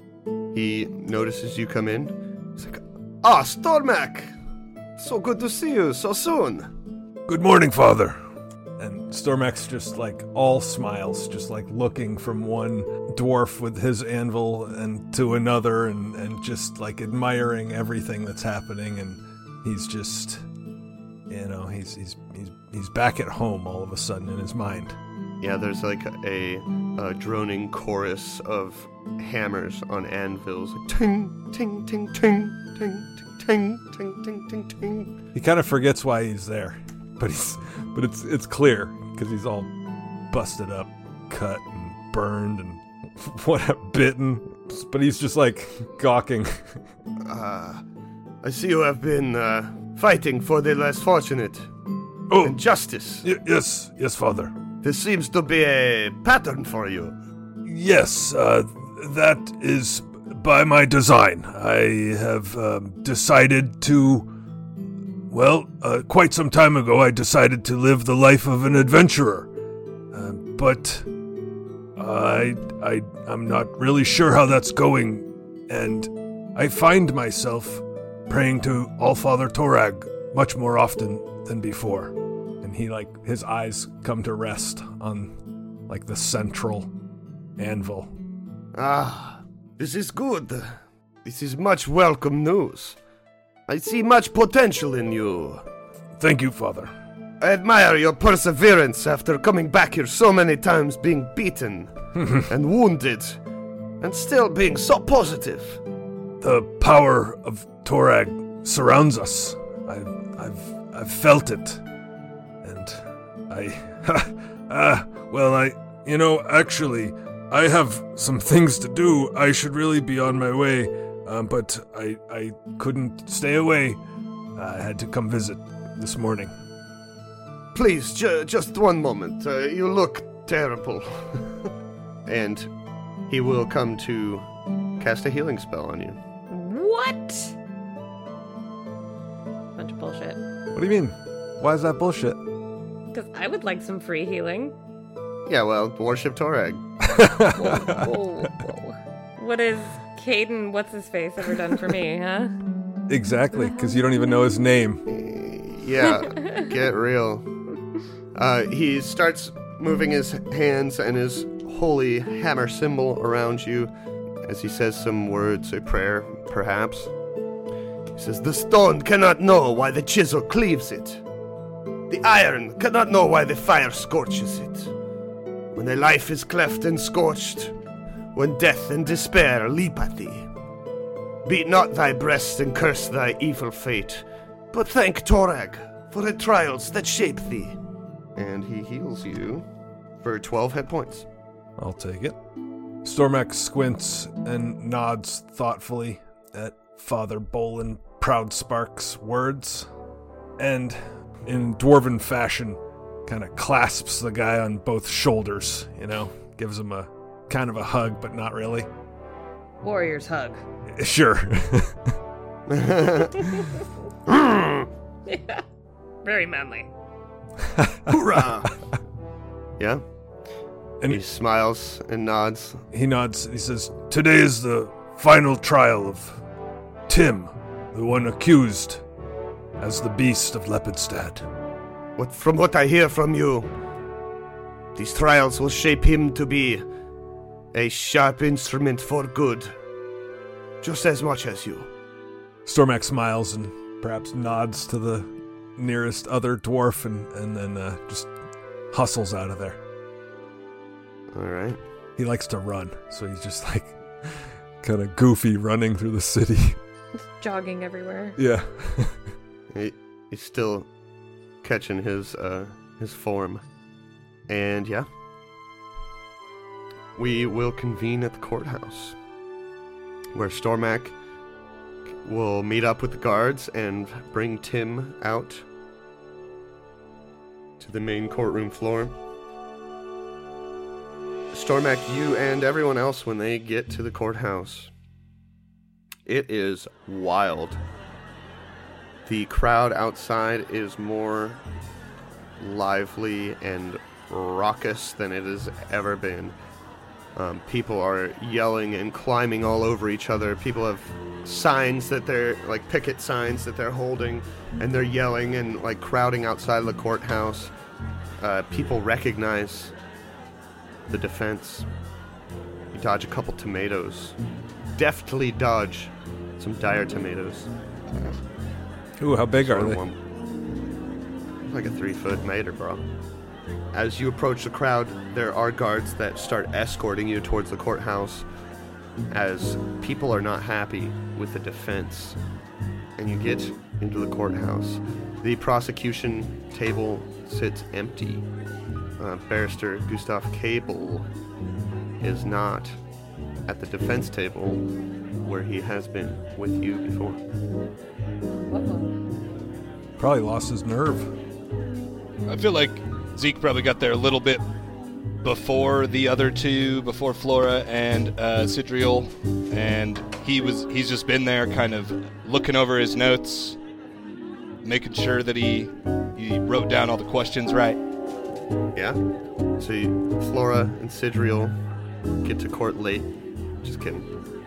He notices you come in. He's like, Ah, Stormak! So good to see you so soon. Good morning, Father. And Stormak's just like all smiles, just like looking from one dwarf with his anvil and to another and, and just like admiring everything that's happening. And he's just, you know, he's he's he's he's back at home all of a sudden in his mind. Yeah, there's like a, a droning chorus of hammers on anvils. Like, ting, ting, ting, ting, ting, ting, ting, ting, ting, ting. He kind of forgets why he's there, but he's but it's it's clear because he's all busted up, cut and burned and what bitten. But he's just like gawking. Ah, I see you have been uh, fighting for the less fortunate. Oh, And justice. y- yes, yes, Father. This seems to be a pattern for you. Yes, uh, that is by my design. I have um, decided to. Well, uh, quite some time ago, I decided to live the life of an adventurer. Uh, but I, I, I'm not really sure how that's going, and I find myself praying to Allfather Torag much more often than before. And he, like, his eyes come to rest on, like, the central anvil. Ah, this is good. This is much welcome news. I see much potential in you. Thank you, Father. I admire your perseverance after coming back here so many times, being beaten and wounded, and still being so positive. The power of Torag surrounds us. I've, I've, I've felt it, and I, ah, well, I, you know, actually, I have some things to do. I should really be on my way, um, but I, I couldn't stay away. I had to come visit this morning. Please, ju- just one moment. Uh, you look terrible. And he will come to cast a healing spell on you. What? Bunch of bullshit. What do you mean? Why is that bullshit? Because I would like some free healing. Yeah, well, worship Torag. Whoa, whoa, whoa. What has Caden, what's his face, ever done for me, huh? Exactly, because you don't even know his name. Yeah, get real. Uh, he starts moving his hands and his holy hammer symbol around you as he says some words, a prayer, perhaps. He says, "The stone cannot know why the chisel cleaves it. The iron cannot know why the fire scorches it. When thy life is cleft and scorched, when death and despair leap at thee, beat not thy breast and curse thy evil fate, but thank Torag for the trials that shape thee." And he heals you for twelve hit points. I'll take it. Stormak squints and nods thoughtfully at Father Bolin Proudspark's words, and in dwarven fashion, kind of clasps the guy on both shoulders, you know, gives him a kind of a hug, but not really. Warrior's hug. Sure. Yeah. Very manly. Hoorah! Yeah? And He smiles and nods. he nods and he says, "Today is the final trial of Tim, the one accused as the beast of Lepidstad." What, from what I hear from you, these trials will shape him to be a sharp instrument for good, just as much as you. Stormak smiles and perhaps nods to the nearest other dwarf and, and then uh, just hustles out of there. All right. He likes to run, so he's just like kind of goofy running through the city. Jogging everywhere. Yeah. He, he's still catching his uh, his form. And yeah, we will convene at the courthouse, where Stormak will meet up with the guards and bring Tim out to the main courtroom floor. Stormak, you and everyone else, when they get to the courthouse, it is wild. The crowd outside is more lively and raucous than it has ever been. Um, people are yelling and climbing all over each other. People have signs that they're, like picket signs that they're holding, and they're yelling and like crowding outside of the courthouse. Uh, people recognize the defense. You dodge a couple tomatoes. Deftly dodge some dire tomatoes. Ooh, how big are Sort of they? one- Like a three foot meter, bro. As you approach the crowd, there are guards that start escorting you towards the courthouse, as people are not happy with the defense. And you get into the courthouse. The prosecution table sits empty. Uh, Barrister Gustav Cable is not at the defense table where he has been with you before. Probably lost his nerve. I feel like Zeke probably got there a little bit before the other two, before Flora and uh, Sidriel, and he was he's just been there kind of looking over his notes, making sure that he he wrote down all the questions right. Yeah? So you, Flora and Sidriel get to court late. Just kidding.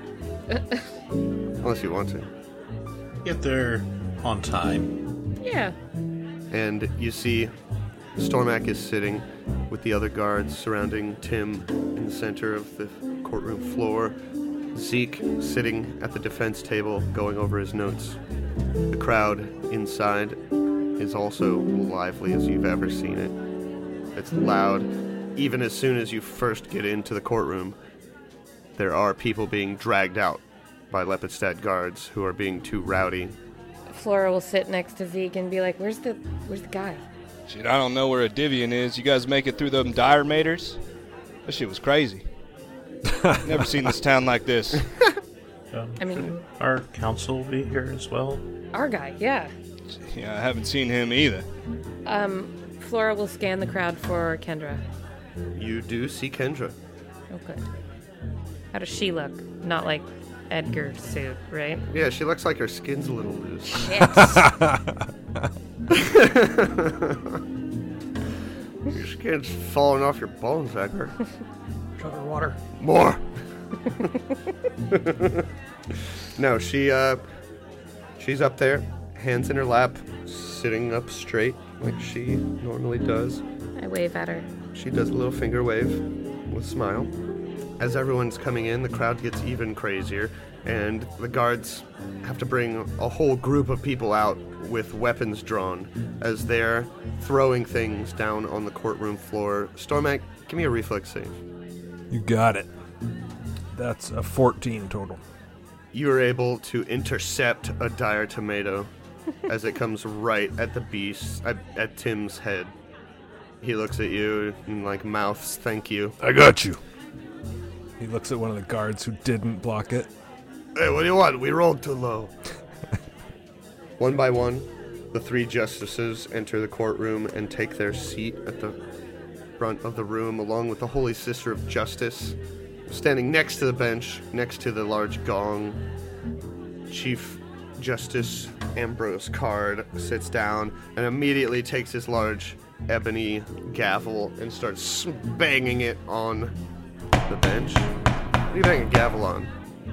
Unless you want to. Get there on time. Yeah. And you see Stormak is sitting with the other guards surrounding Tim in the center of the courtroom floor. Zeke sitting at the defense table going over his notes. The crowd inside is also lively as you've ever seen it. It's loud. Even as soon as you first get into the courtroom, there are people being dragged out by Lepidstad guards who are being too rowdy. Flora will sit next to Zeke and be like, "Where's the where's the guy?" Shit, I don't know where a Divian is. You guys make it through them dire maters? That shit was crazy. Never seen this town like this. Um, I mean- could our council will be here as well. Our guy, yeah. Yeah, I haven't seen him either. Um, Flora will scan the crowd for Kendra. You do see Kendra. Oh, good. How does she look? Not like Edgar's suit, right? Yeah, she looks like her skin's a little loose. Shit. Your skin's falling off your bones, Edgar. Chug her water. More. No, she uh she's up there, hands in her lap, sitting up straight like she normally does. I wave at her. She does a little finger wave with a smile. As everyone's coming in, the crowd gets even crazier, and the guards have to bring a whole group of people out with weapons drawn as they're throwing things down on the courtroom floor. Stormak, give me a reflex save. You got it. That's a fourteen total. You are able to intercept a dire tomato as it comes right at the beast, at, at Tim's head. He looks at you and like mouths, "Thank you." I got you. He looks at one of the guards who didn't block it. Hey, what do you want? We rolled too low. One by one, the three justices enter the courtroom and take their seat at the front of the room, along with the Holy Sister of Justice, standing next to the bench, next to the large gong. Chief Justice Ambrose Card sits down and immediately takes his large ebony gavel and starts banging it on the bench. What are you banging a gavel on?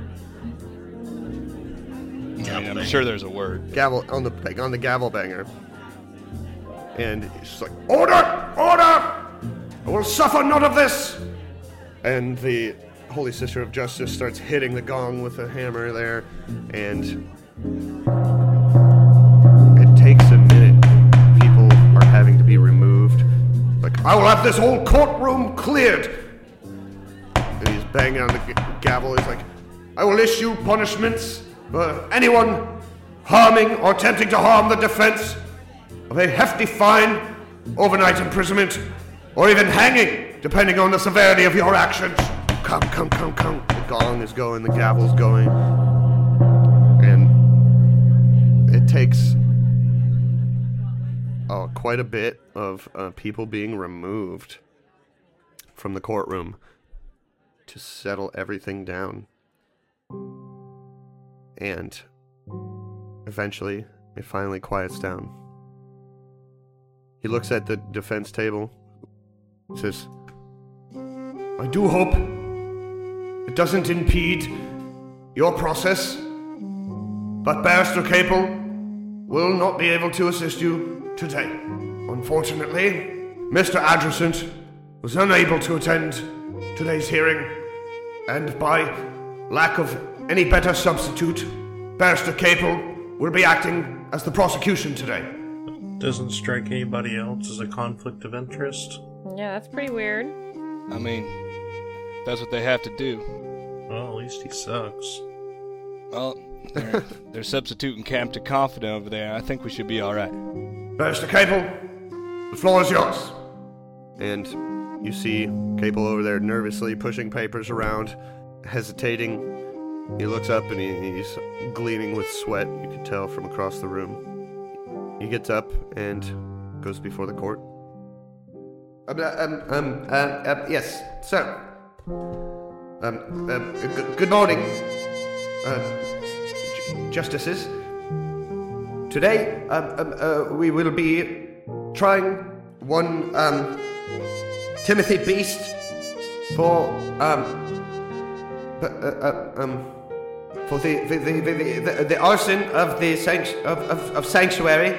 I mean, I'm sure there's a word. Gavel on the on the gavel banger, and she's like, "Order! Order! I will suffer none of this!" And the Holy Sister of Justice starts hitting the gong with a hammer there, and it takes a minute. People are having to be removed. Like, I will have this whole courtroom cleared. And he's banging on the g- gavel. He's like, I will issue punishments for anyone harming or attempting to harm the defense of a hefty fine, overnight imprisonment, or even hanging, depending on the severity of your actions. Come, come, come, come. The gong is going, the gavel's going. And it takes oh, quite a bit of uh, people being removed from the courtroom to settle everything down. And eventually, it finally quiets down. He looks at the defense table, says, I do hope it doesn't impede your process, but Barrister Capel will not be able to assist you today. Unfortunately, Mister Adjacent was unable to attend today's hearing, and by lack of any better substitute, Barrister Capel will be acting as the prosecution today. Doesn't strike anybody else as a conflict of interest? Yeah, that's pretty weird. I mean, that's what they have to do. Well, at least he sucks. Well, they're, they're substituting Captain Confident over there. I think we should be alright. Barrister Capel, the floor is yours. And you see Capel over there nervously pushing papers around, hesitating. He looks up and he, he's gleaming with sweat, you can tell from across the room. He gets up and goes before the court. Um, um, um, uh, uh, yes, sir. Um, uh, g- good morning, uh, j- justices. Today, um, um, uh, we will be trying one, um, Timothy Beast for, um, uh, uh, um, for the the, the, the, the, the arson of the sanct- of, of, of Sanctuary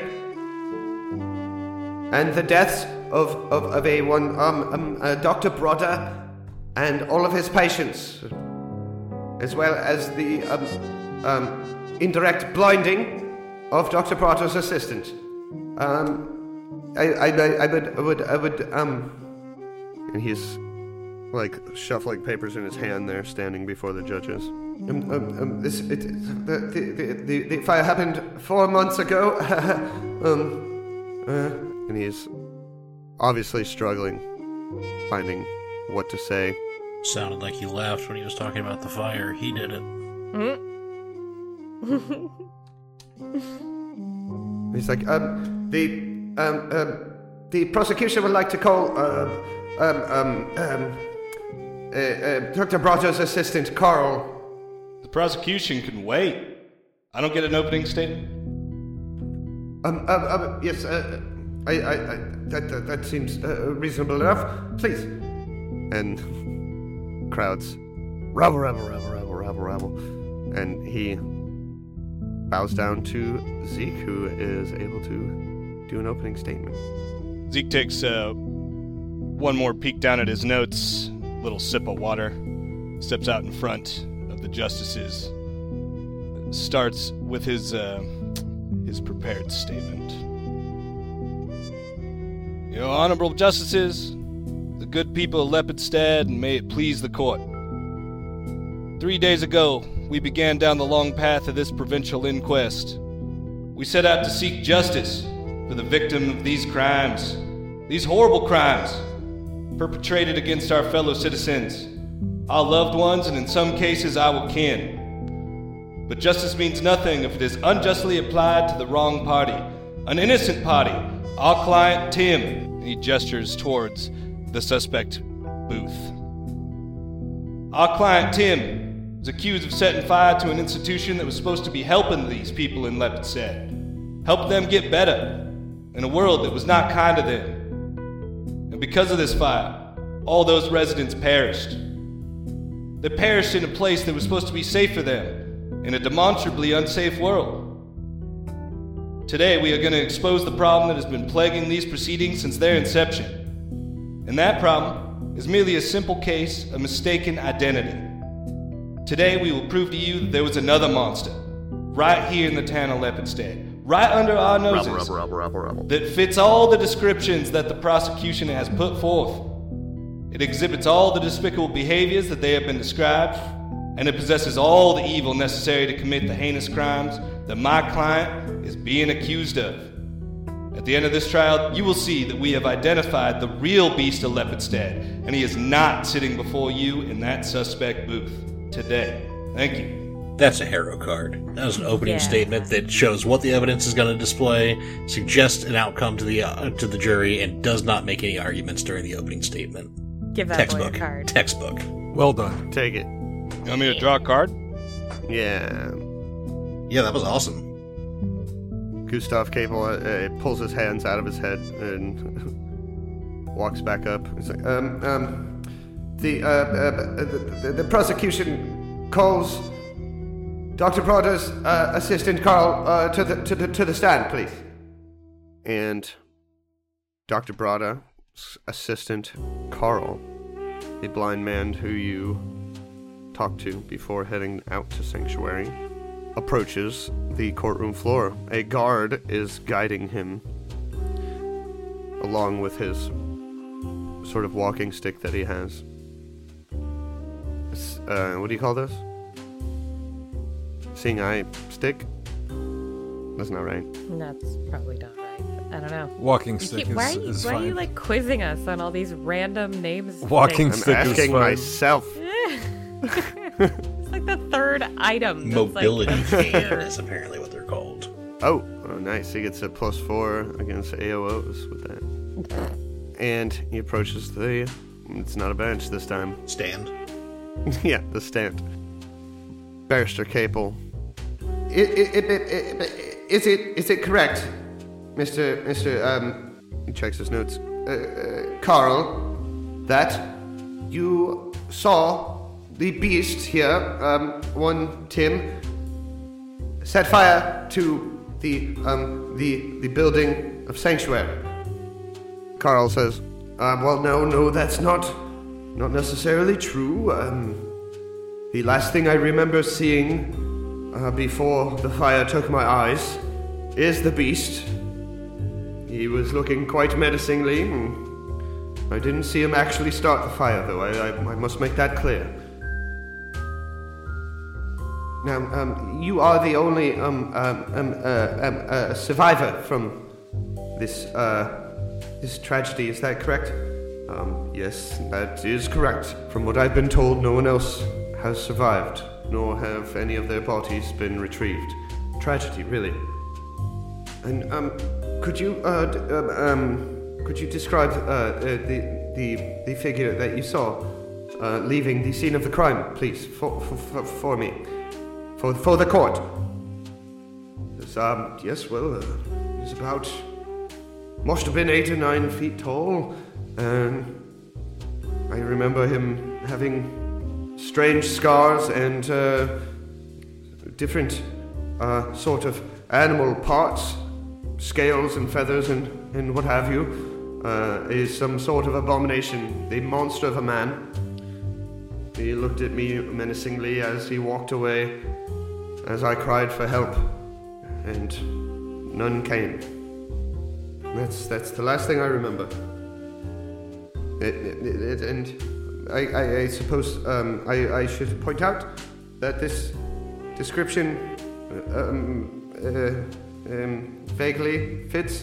and the deaths of, of, of a one um, um uh, Doctor Brodder and all of his patients, as well as the um, um, indirect blinding of Doctor Brodder's assistant. Um, I I, I would I would I would um, and he's like shuffling papers in his hand there, standing before the judges. Um, um, um, this it, the, the, the, the fire happened four months ago. um, uh, and he's obviously struggling, finding what to say. Sounded like he laughed when he was talking about the fire. He did it. He's like, um, the um, um, the prosecution would like to call uh, um, um, um, uh, uh, Doctor Brodder's assistant, Carl. The prosecution can wait. I don't get an opening statement. Um, um, um yes, uh, I, I, I, that, that, that seems uh, reasonable enough. Please. And crowds, rabble, rabble, rabble, rabble, rabble, rabble. And he bows down to Zeke, who is able to do an opening statement. Zeke takes uh, one more peek down at his notes, little sip of water, steps out in front of the justices, starts with his uh, his prepared statement. Your honorable justices, the good people of Lepidstead, and may it please the court. Three days ago, we began down the long path of this provincial inquest. We set out to seek justice for the victim of these crimes, these horrible crimes, perpetrated against our fellow citizens, our loved ones, and in some cases our kin. But justice means nothing if it is unjustly applied to the wrong party, an innocent party, our client Tim. And he gestures towards the suspect booth. Our client Tim was accused of setting fire to an institution that was supposed to be helping these people in Lepidstead, helping them get better in a world that was not kind to them. And because of this fire, all those residents perished. They perished in a place that was supposed to be safe for them, in a demonstrably unsafe world. Today, we are going to expose the problem that has been plaguing these proceedings since their inception. And that problem is merely a simple case of mistaken identity. Today, we will prove to you that there was another monster, right here in the town of Lepidstead, right under our noses, Rubble, rubble, rubble, rubble. that fits all the descriptions that the prosecution has put forth. It exhibits all the despicable behaviors that they have been described, and it possesses all the evil necessary to commit the heinous crimes that my client is being accused of. At the end of this trial, you will see that we have identified the real beast of Lepidstead, and he is not sitting before you in that suspect booth today. Thank you. That's a hero card. That was an opening Yeah. statement that shows what the evidence is going to display, suggests an outcome to the uh, to the jury, and does not make any arguments during the opening statement. Give that Textbook. boy a card. Textbook. Well done. Take it. You want me to draw a card? Yeah. Yeah, that was awesome. Gustav Cable uh, uh, pulls his hands out of his head and walks back up. He's like, um, um, the, uh, uh, the, the, the prosecution calls Doctor Prater's uh, assistant Carl uh, to the to the to the stand, please. And Doctor Bratta's assistant Carl, the blind man who you talked to before heading out to Sanctuary, approaches the courtroom floor. A guard is guiding him along with his sort of walking stick that he has. S- Uh, what do you call this? Seeing eye stick? That's not right. That's probably not right. I don't know. Walking You stick keep- is, why are you, is why fine. are you like quizzing us on all these random names? of Walking things? I'm stick is asking fine. myself. It's like the third item. that's, like, Mobility here. fan is apparently what they're called. Oh, oh, nice. He gets a plus four against A O Os with that. And he approaches the... It's not a bench this time. Stand. Yeah, the stand. Barrister Capel. I- I- I- I- I- Is it is it correct, Mister Mister Um, he checks his notes. Uh, uh, Carl, that you saw the beast here, um, one Tim, set fire to the um the the building of Sanctuary. Carl says, uh, well, no, no, that's not not necessarily true. Um, the last thing I remember seeing uh, before the fire took my eyes is the beast. He was looking quite menacingly. And I didn't see him actually start the fire, though. I, I, I must make that clear. Now, um, you are the only um, um, um, uh, um, uh, survivor from this uh, this tragedy. Is that correct? Um, yes, that is correct. From what I've been told, no one else has survived, nor have any of their bodies been retrieved. Tragedy, really. And um, could you uh, d- um, um, could you describe uh, uh, the the the figure that you saw uh, leaving the scene of the crime, please, for for, for, for me, for for the court? Yes, um, yes, well, uh, he's about must have been eight or nine feet tall, and I remember him having strange scars and uh, different uh, sort of animal parts, scales and feathers and, and what have you, uh, is some sort of abomination, the monster of a man. He looked at me menacingly as he walked away, as I cried for help, and none came. That's that's the last thing I remember. It, it, it, and I, I, I suppose um, I, I should point out that this description uh, um, uh, um, vaguely fits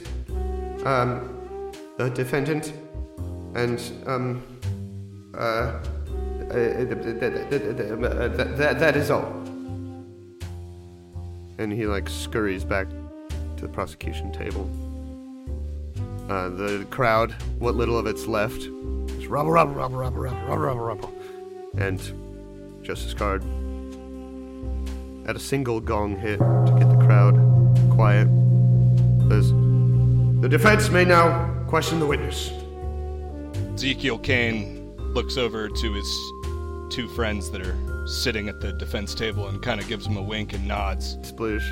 um, the defendant, and um, uh, that, that is all. And he, like, scurries back to the prosecution table. Uh, the crowd, what little of it's left, is rubble, rubble, rubble, rubble, rubble, rubble, rubble, rubble. And Justice Card, at a single gong hit to get the crowd quiet, says, "The defense may now question the witness." Ezekiel Kane looks over to his two friends that are sitting at the defense table and kind of gives him a wink and nods. Sploosh.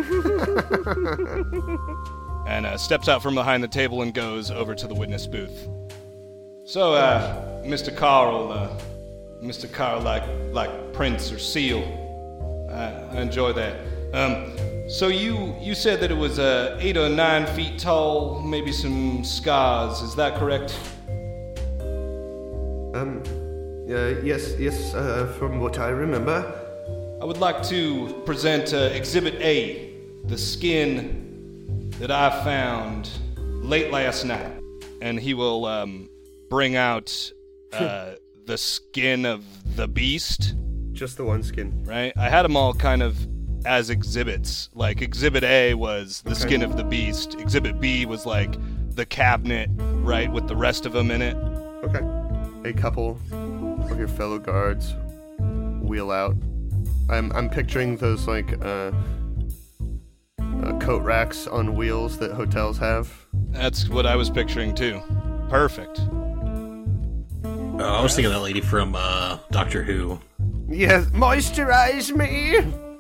And uh, steps out from behind the table and goes over to the witness booth. So, uh, Mister Carl, uh, Mister Carl, like like Prince or Seal, uh, I enjoy that. Um, so you you said that it was uh, eight or nine feet tall, maybe some scars. Is that correct? Um, uh, yes, yes, uh, from what I remember. I would like to present uh, Exhibit A, the skin that I found late last night. And he will um, bring out uh, the skin of the beast. Just the one skin. Right? I had them all kind of as exhibits. Like, Exhibit A was the Okay. skin of the beast. Exhibit B was, like, the cabinet, right, with the rest of them in it. Okay. A couple of your fellow guards wheel out. I'm I'm picturing those like uh, uh, coat racks on wheels that hotels have. That's what I was picturing, too. Perfect. Uh, I was thinking of that lady from uh, Doctor Who. Yes, moisturize me.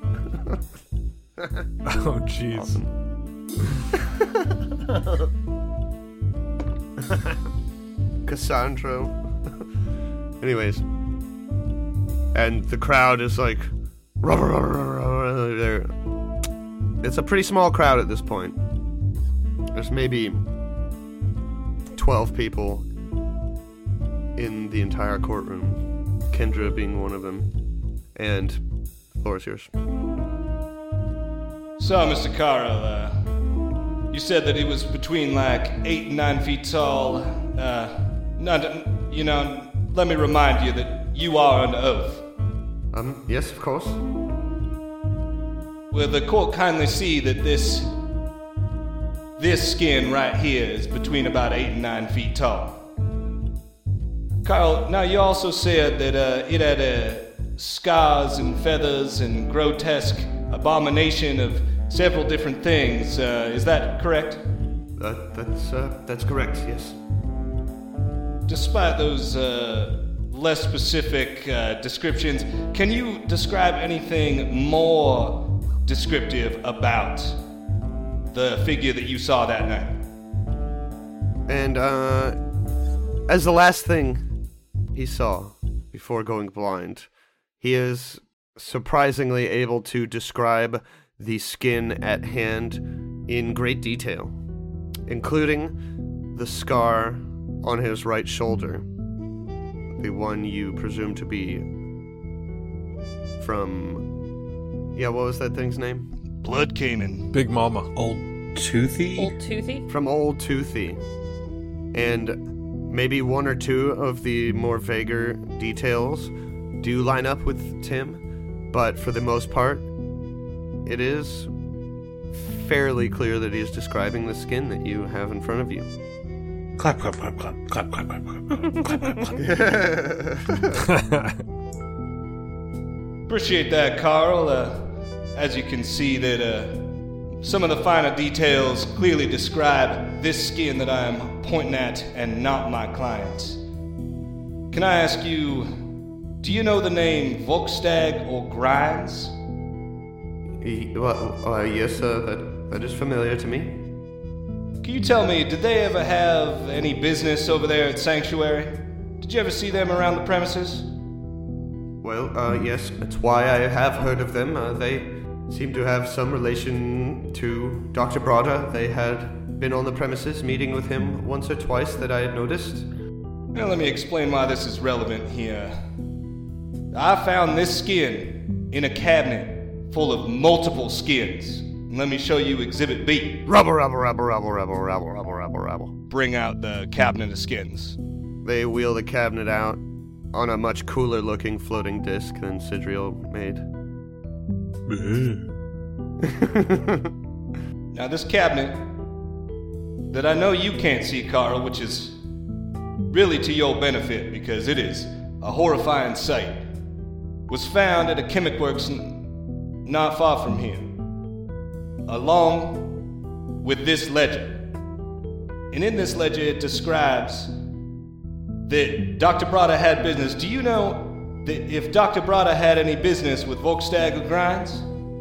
Oh, jeez. Cassandra. Anyways, and the crowd is like, rubber, rubber, rubber, they're- it's a pretty small crowd at this point. There's maybe twelve people in the entire courtroom, Kendra being one of them, and the floor is yours. So, Mister Carl, uh, you said that it was between like eight and nine feet tall. Uh, not, you know, let me remind you that you are under oath. Um, yes, of course. Will the court kindly see that this this skin right here is between about eight and nine feet tall? Carl, now you also said that uh, it had uh, scars and feathers and grotesque abomination of several different things. Uh, is that correct? Uh, that's, uh, that's correct, yes. Despite those uh, less specific uh, descriptions, can you describe anything more descriptive about the figure that you saw that night? And, uh, as the last thing he saw before going blind, he is surprisingly able to describe the skin at hand in great detail, including the scar on his right shoulder, the one you presume to be from... Yeah, what was that thing's name? Blood Cayman. Big Mama. Old Toothy? Old Toothy? From Old Toothy. And maybe one or two of the more vaguer details do line up with Tim, but for the most part, it is fairly clear that he is describing the skin that you have in front of you. Clap, clap, clap, clap, clap, clap, clap, clap, clap, clap, clap. Appreciate that, Carl. Uh, as you can see that uh, some of the finer details clearly describe this skin that I am pointing at and not my client. Can I ask you, do you know the name Volkstag or Grimes? He- well, uh, yes, uh, that, that is familiar to me. Can you tell me, did they ever have any business over there at Sanctuary? Did you ever see them around the premises? Well, uh, yes, that's why I have heard of them. Uh, they seem to have some relation to Doctor Broda. They had been on the premises meeting with him once or twice that I had noticed. Now let me explain why this is relevant here. I found this skin in a cabinet full of multiple skins. Let me show you Exhibit B. Rubble, rubble, rubble, rubble, rubble, rubble, rubble, rubble, rubble. Bring out the cabinet of skins. They wheel the cabinet out, on a much cooler looking floating disc than Sidriel made. Now this cabinet that I know you can't see, Carl, which is really to your benefit because it is a horrifying sight, was found at a chemic works n- not far from here, along with this ledger. And in this ledger it describes that Doctor Brada had business. Do you know that if Doctor Brada had any business with Volkstagel Grinds?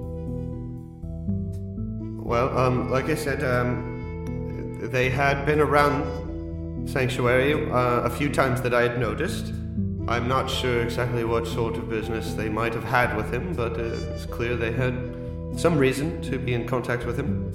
Well, um, like I said, um, they had been around Sanctuary uh, a few times that I had noticed. I'm not sure exactly what sort of business they might have had with him, but uh, it's clear they had some reason to be in contact with him.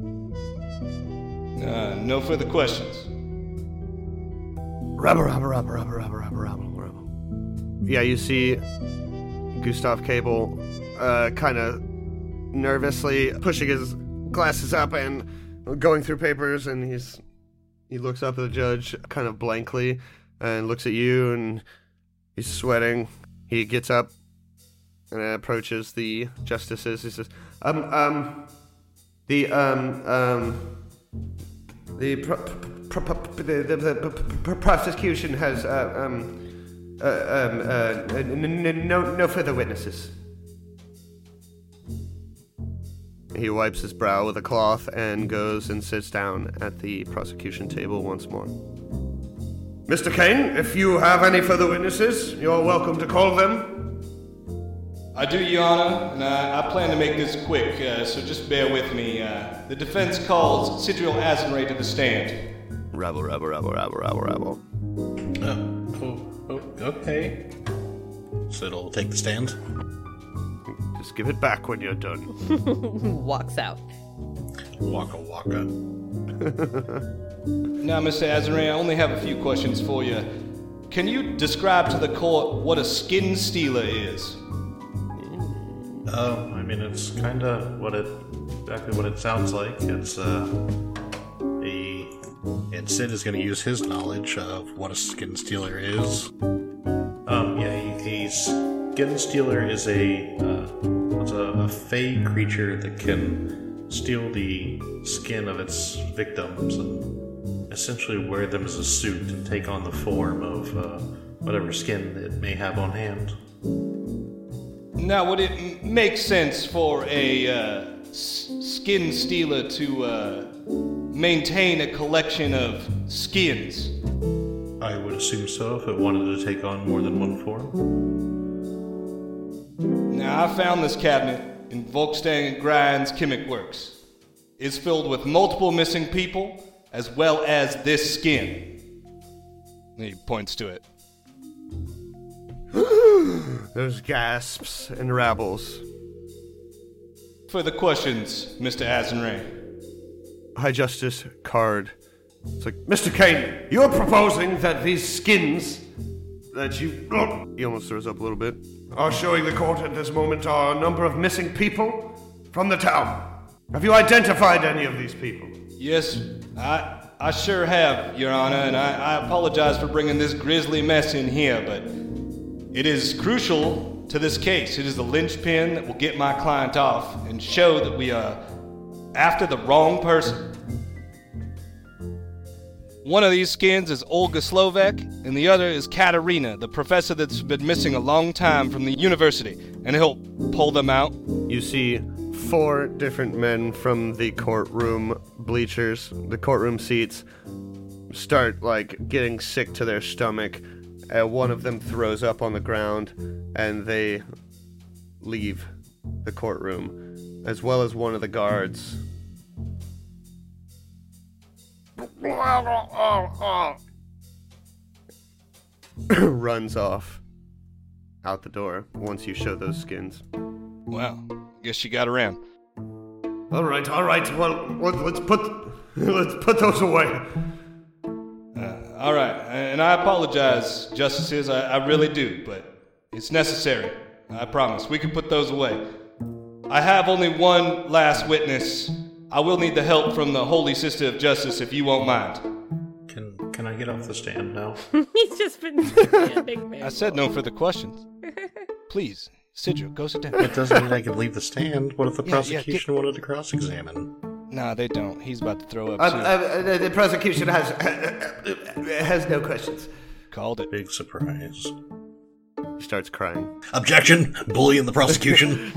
Uh, no further questions. Rabble, rabble, rabble, rabble, rabble, rabble, rabble, rabble. Yeah, you see Gustav Cable uh, kind of nervously pushing his glasses up and going through papers, and he's he looks up at the judge kind of blankly and looks at you, and he's sweating. He gets up and approaches the justices. He says, um, um, the, um, um, the, pro- pro- pro- the, the, the, the prosecution has, uh, um, uh, um, uh, n- n- no, no further witnesses. He wipes his brow with a cloth and goes and sits down at the prosecution table once more. Mister Kane, if you have any further witnesses, you're welcome to call them. I do, Your Honor, and I, I plan to make this quick, uh, so just bear with me. Uh, the defense calls Sidriel Azenray to the stand. Rabble, rabble, rabble, rabble, rabble, rabble. Uh, oh, oh, okay. So it'll take the stand? Just give it back when you're done. Walks out. Waka waka. Now, Mister Azenray, I only have a few questions for you. Can you describe to the court what a skin stealer is? Oh, I mean, it's kind of what it, exactly what it sounds like. It's, uh, a, and Sid is going to use his knowledge of what a skin stealer is. Um, yeah, he, a skin stealer is a, uh, what's a, a fey creature that can steal the skin of its victims and essentially wear them as a suit and take on the form of, uh, whatever skin it may have on hand. Now, would it m- make sense for a uh, s- skin stealer to uh, maintain a collection of skins? I would assume so if it wanted to take on more than one form. Now, I found this cabinet in Volkstang Grind's Chemic Works. It's filled with multiple missing people, as well as this skin. And he points to it. There's gasps and rabbles. Further questions, Mister Azenray? High Justice Card. It's like, Mister Kane, you're proposing that these skins that you... Oh, he almost throws up a little bit. Are showing the court at this moment are a number of missing people from the town. Have you identified any of these people? Yes, I I sure have, Your Honor, and I, I apologize for bringing this grisly mess in here, but it is crucial to this case. It is the linchpin that will get my client off and show that we are after the wrong person. One of these skins is Olga Slovak, and the other is Katerina, the professor that's been missing a long time from the university, and he'll pull them out. You see four different men from the courtroom bleachers, the courtroom seats, start, like, getting sick to their stomach. Uh, one of them throws up on the ground, and they leave the courtroom, as well as one of the guards. Runs off out the door once you show those skins. Well, guess you got around. All right, all right. Well, let's put let's put those away. Uh, all right, and I apologize, Justices, I, I really do, but it's necessary. I promise. We can put those away. I have only one last witness. I will need the help from the Holy Sister of Justice, if you won't mind. Can can I get off the stand now. He's just been standing there. I said no further questions. Please, Sidra, go sit down. It doesn't mean I can leave the stand. What if the Yeah, yeah, prosecution wanted to cross-examine? Nah, they don't. He's about to throw up Uh, soon. uh, the prosecution has has no questions. Called it. Big surprise. He starts crying. Objection! Bullying the prosecution.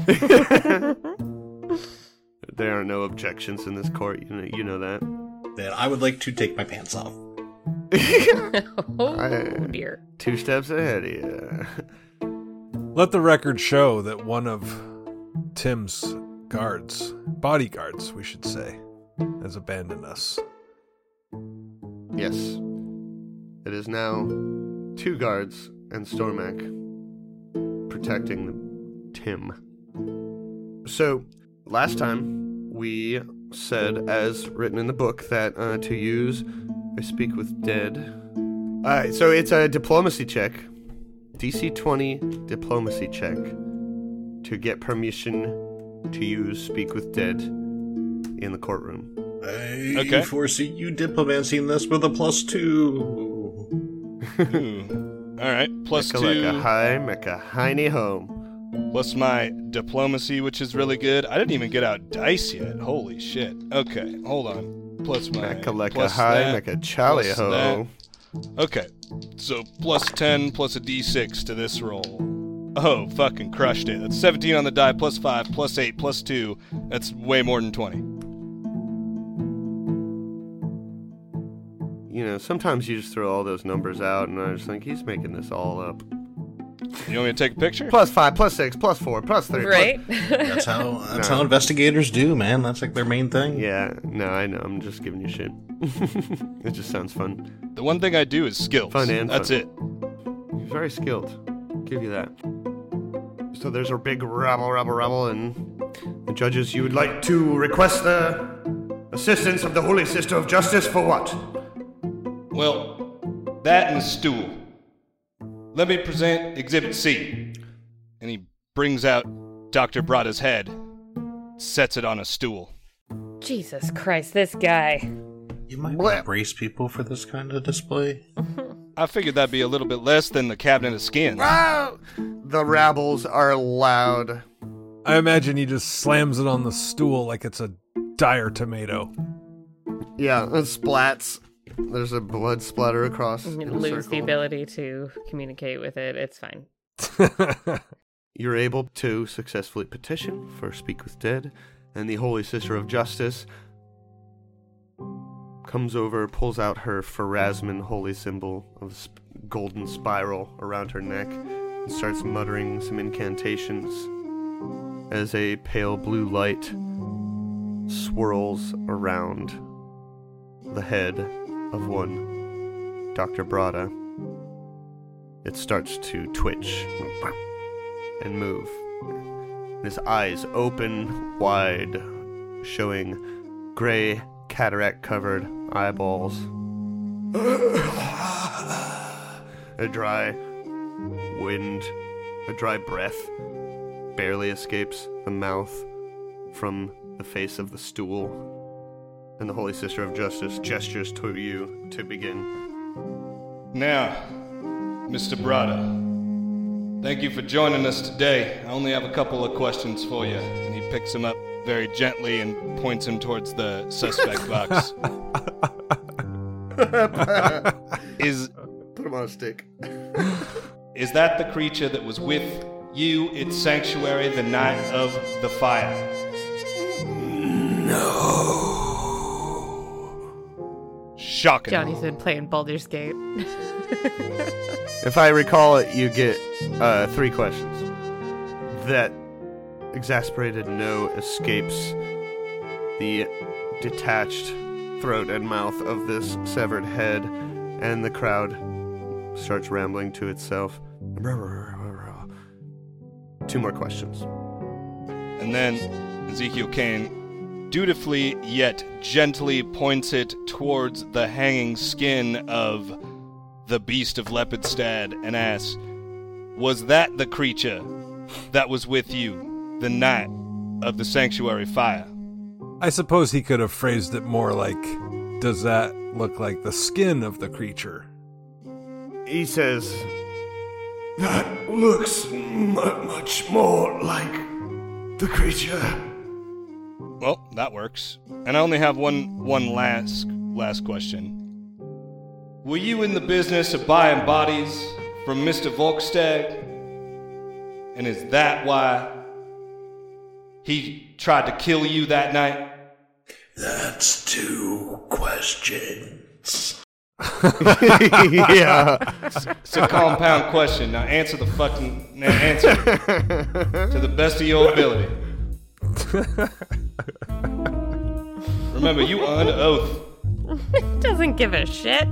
There are no objections in this court. You know, you know that. Then I would like to take my pants off. Oh, I- dear. Two steps ahead of you. Let the record show that one of Tim's guards, bodyguards, we should say, has abandoned us. Yes. It is now two guards and Stormak protecting Tim. So, last time we said, as written in the book, that uh, to use I Speak with Dead. Alright, so it's a diplomacy check. D C twenty diplomacy check to get permission to use Speak with Dead in the courtroom. I Okay. foresee you diplomacying this with a plus two. Ooh. All right, plus Mecca two, Lecca hi, Mecca hiney home. plus my diplomacy, which is really good. I didn't even get out dice yet. Holy shit. Okay, hold on. Plus my Mecca Lecca plus hi, that, Mecca Charlie plus ho. that. Okay, so plus ten plus a d six to this roll. Oh, fucking crushed it. That's seventeen on the die, plus five, plus eight, plus two. That's way more than twenty. You know, sometimes you just throw all those numbers out, and I just think he's making this all up. You want me to take a picture? Plus five, plus six, plus four, plus three. plus- Right? That's how that's No. how investigators do, man. That's like their main thing. Yeah, no, I know. I'm just giving you shit. It just sounds fun. The one thing I do is skills. Fun and That's fun. it. He's very skilled. Give you that. So there's a big rabble, rabble, rabble, and the judges, you would like to request the assistance of the Holy Sister of Justice for what? Well, that and a stool. Let me present Exhibit C. And he brings out Doctor Brada's head, sets it on a stool. Jesus Christ, this guy. You might Blech. brace people for this kind of display. I figured that'd be a little bit less than the cabinet of skins. Ah! The rabbles are loud. I imagine he just slams it on the stool like it's a dire tomato. Yeah, it splats. There's a blood splatter across. You in a lose the circle. ability to communicate with it. It's fine. You're able to successfully petition for Speak with Dead, and the Holy Sister of Justice comes over, pulls out her Pharasman holy symbol of sp- golden spiral around her neck, and starts muttering some incantations as a pale blue light swirls around the head of one Doctor Brada. It starts to twitch and move. His eyes open wide, showing gray, cataract-covered eyeballs. A dry wind, a dry breath barely escapes the mouth from the face of the stool. And the Holy Sister of Justice gestures to you to begin. Now, Mister Brada, thank you for joining us today. I only have a couple of questions for you. And he picks him up very gently and points him towards the suspect box. Is Put him on a stick. is that the creature that was with you at Sanctuary the night of the fire? Shocking. Johnny's been playing Baldur's Gate. If I recall it, you get uh, three questions. That exasperated no escapes the detached throat and mouth of this severed head, and the crowd starts rambling to itself. Two more questions. And then Ezekiel Kane dutifully yet gently points it towards the hanging skin of the beast of Lepidstad and asks, was that the creature that was with you the night of the sanctuary fire? I suppose he could have phrased it more like, does that look like the skin of the creature? He says, "That looks mu- much more like the creature." Well, that works. And I only have one one last last question. Were you in the business of buying bodies from Mister Volkstag? And is that why he tried to kill you that night? That's two questions. Yeah. It's a compound question. Now answer the fucking now answer to the best of your ability. Remember, you are under oath. Doesn't give a shit.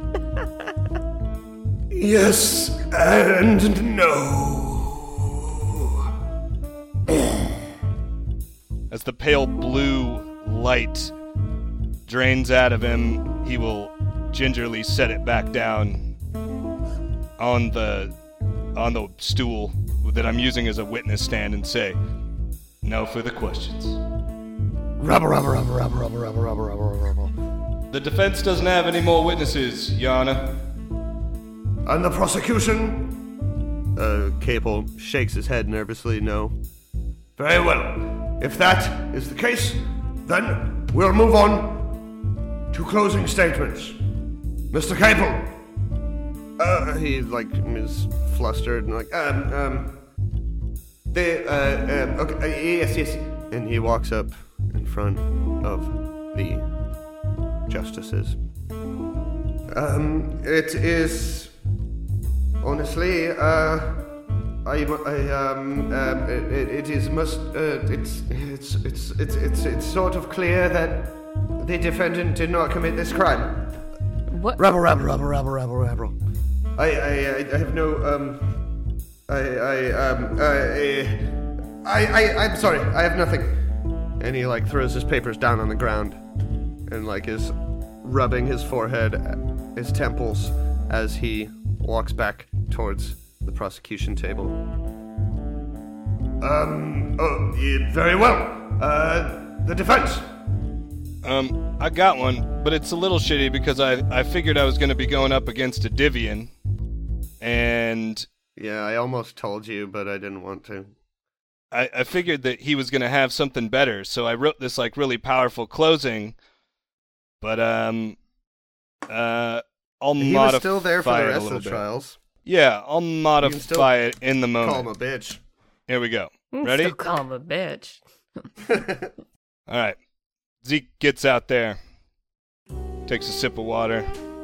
Yes and no. As the pale blue light drains out of him, he will gingerly set it back down on the on the stool that I'm using as a witness stand and say, "No further questions." Rubber, rubber, rubber, rubber, rubber, rubber, rubber, rubber, rubber. The defense doesn't have any more witnesses, Your Honor. And the prosecution? Uh, Capel shakes his head nervously, no. Very well. If that is the case, then we'll move on to closing statements. Mister Capel. Uh, he, like, is flustered and like, um, um, the, uh, um, okay, uh, yes, yes. And he walks up in front of the justices. Um, it is, honestly, uh, I, I um, um, it, it is must, uh, it's, it's, it's, it's, it's, it's sort of clear that the defendant did not commit this crime. What? Rabble, rabble, rabble, rabble, rabble, rabble. I, I, I have no, um, I, I, um, I, I, I, I'm sorry, I have nothing. And he, like, throws his papers down on the ground and, like, is rubbing his forehead, his temples, as he walks back towards the prosecution table. Um, oh, yeah, very well. Uh, the defense. Um, I got one, but it's a little shitty because I, I figured I was going to be going up against a Divian, and... Yeah, I almost told you, but I didn't want to. I, I figured that he was going to have something better, so I wrote this, like, really powerful closing, but, um, uh, I'll he modify was still there for the it a rest little of the bit. trials. Yeah, I'll modify it in the moment. Call him a bitch. Here we go. Mm, Ready? Still call him a bitch. All right. Zeke gets out there, takes a sip of water.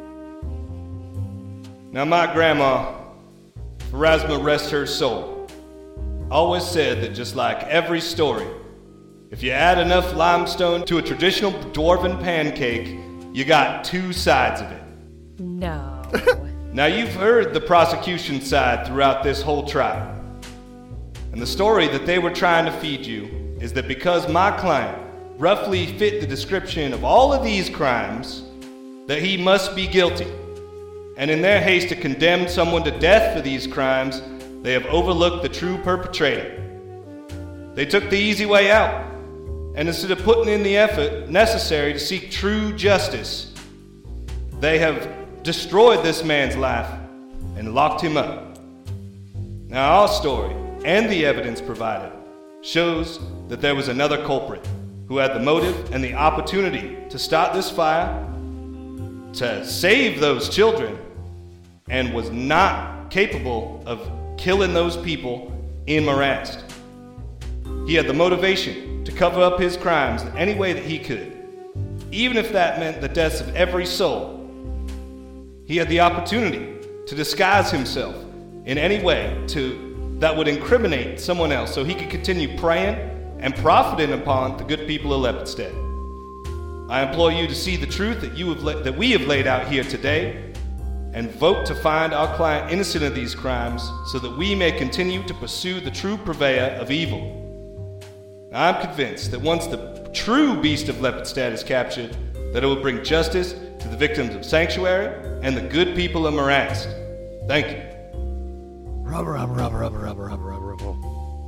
Now, my grandma, Pharasma rest her soul, always said that just like every story, if you add enough limestone to a traditional dwarven pancake, you got two sides of it. No. Now, you've heard the prosecution side throughout this whole trial. And the story that they were trying to feed you is that because my client roughly fit the description of all of these crimes, that he must be guilty. And in their haste to condemn someone to death for these crimes, they have overlooked the true perpetrator. They took the easy way out, and instead of putting in the effort necessary to seek true justice, they have destroyed this man's life and locked him up. Now, our story and the evidence provided shows that there was another culprit who had the motive and the opportunity to start this fire, to save those children, and was not capable of killing those people in Morast. He had the motivation to cover up his crimes in any way that he could, even if that meant the deaths of every soul. He had the opportunity to disguise himself in any way to that would incriminate someone else so he could continue preying and profiting upon the good people of Lepidstead. I implore you to see the truth that you have la- that we have laid out here today and vote to find our client innocent of these crimes so that we may continue to pursue the true purveyor of evil. Now, I'm convinced that once the true beast of Lepidstead is captured, that it will bring justice to the victims of Sanctuary and the good people of Morast. Thank you. Rubber, rubber, rubber, rubber, rubber, rubber, rubber, rubber.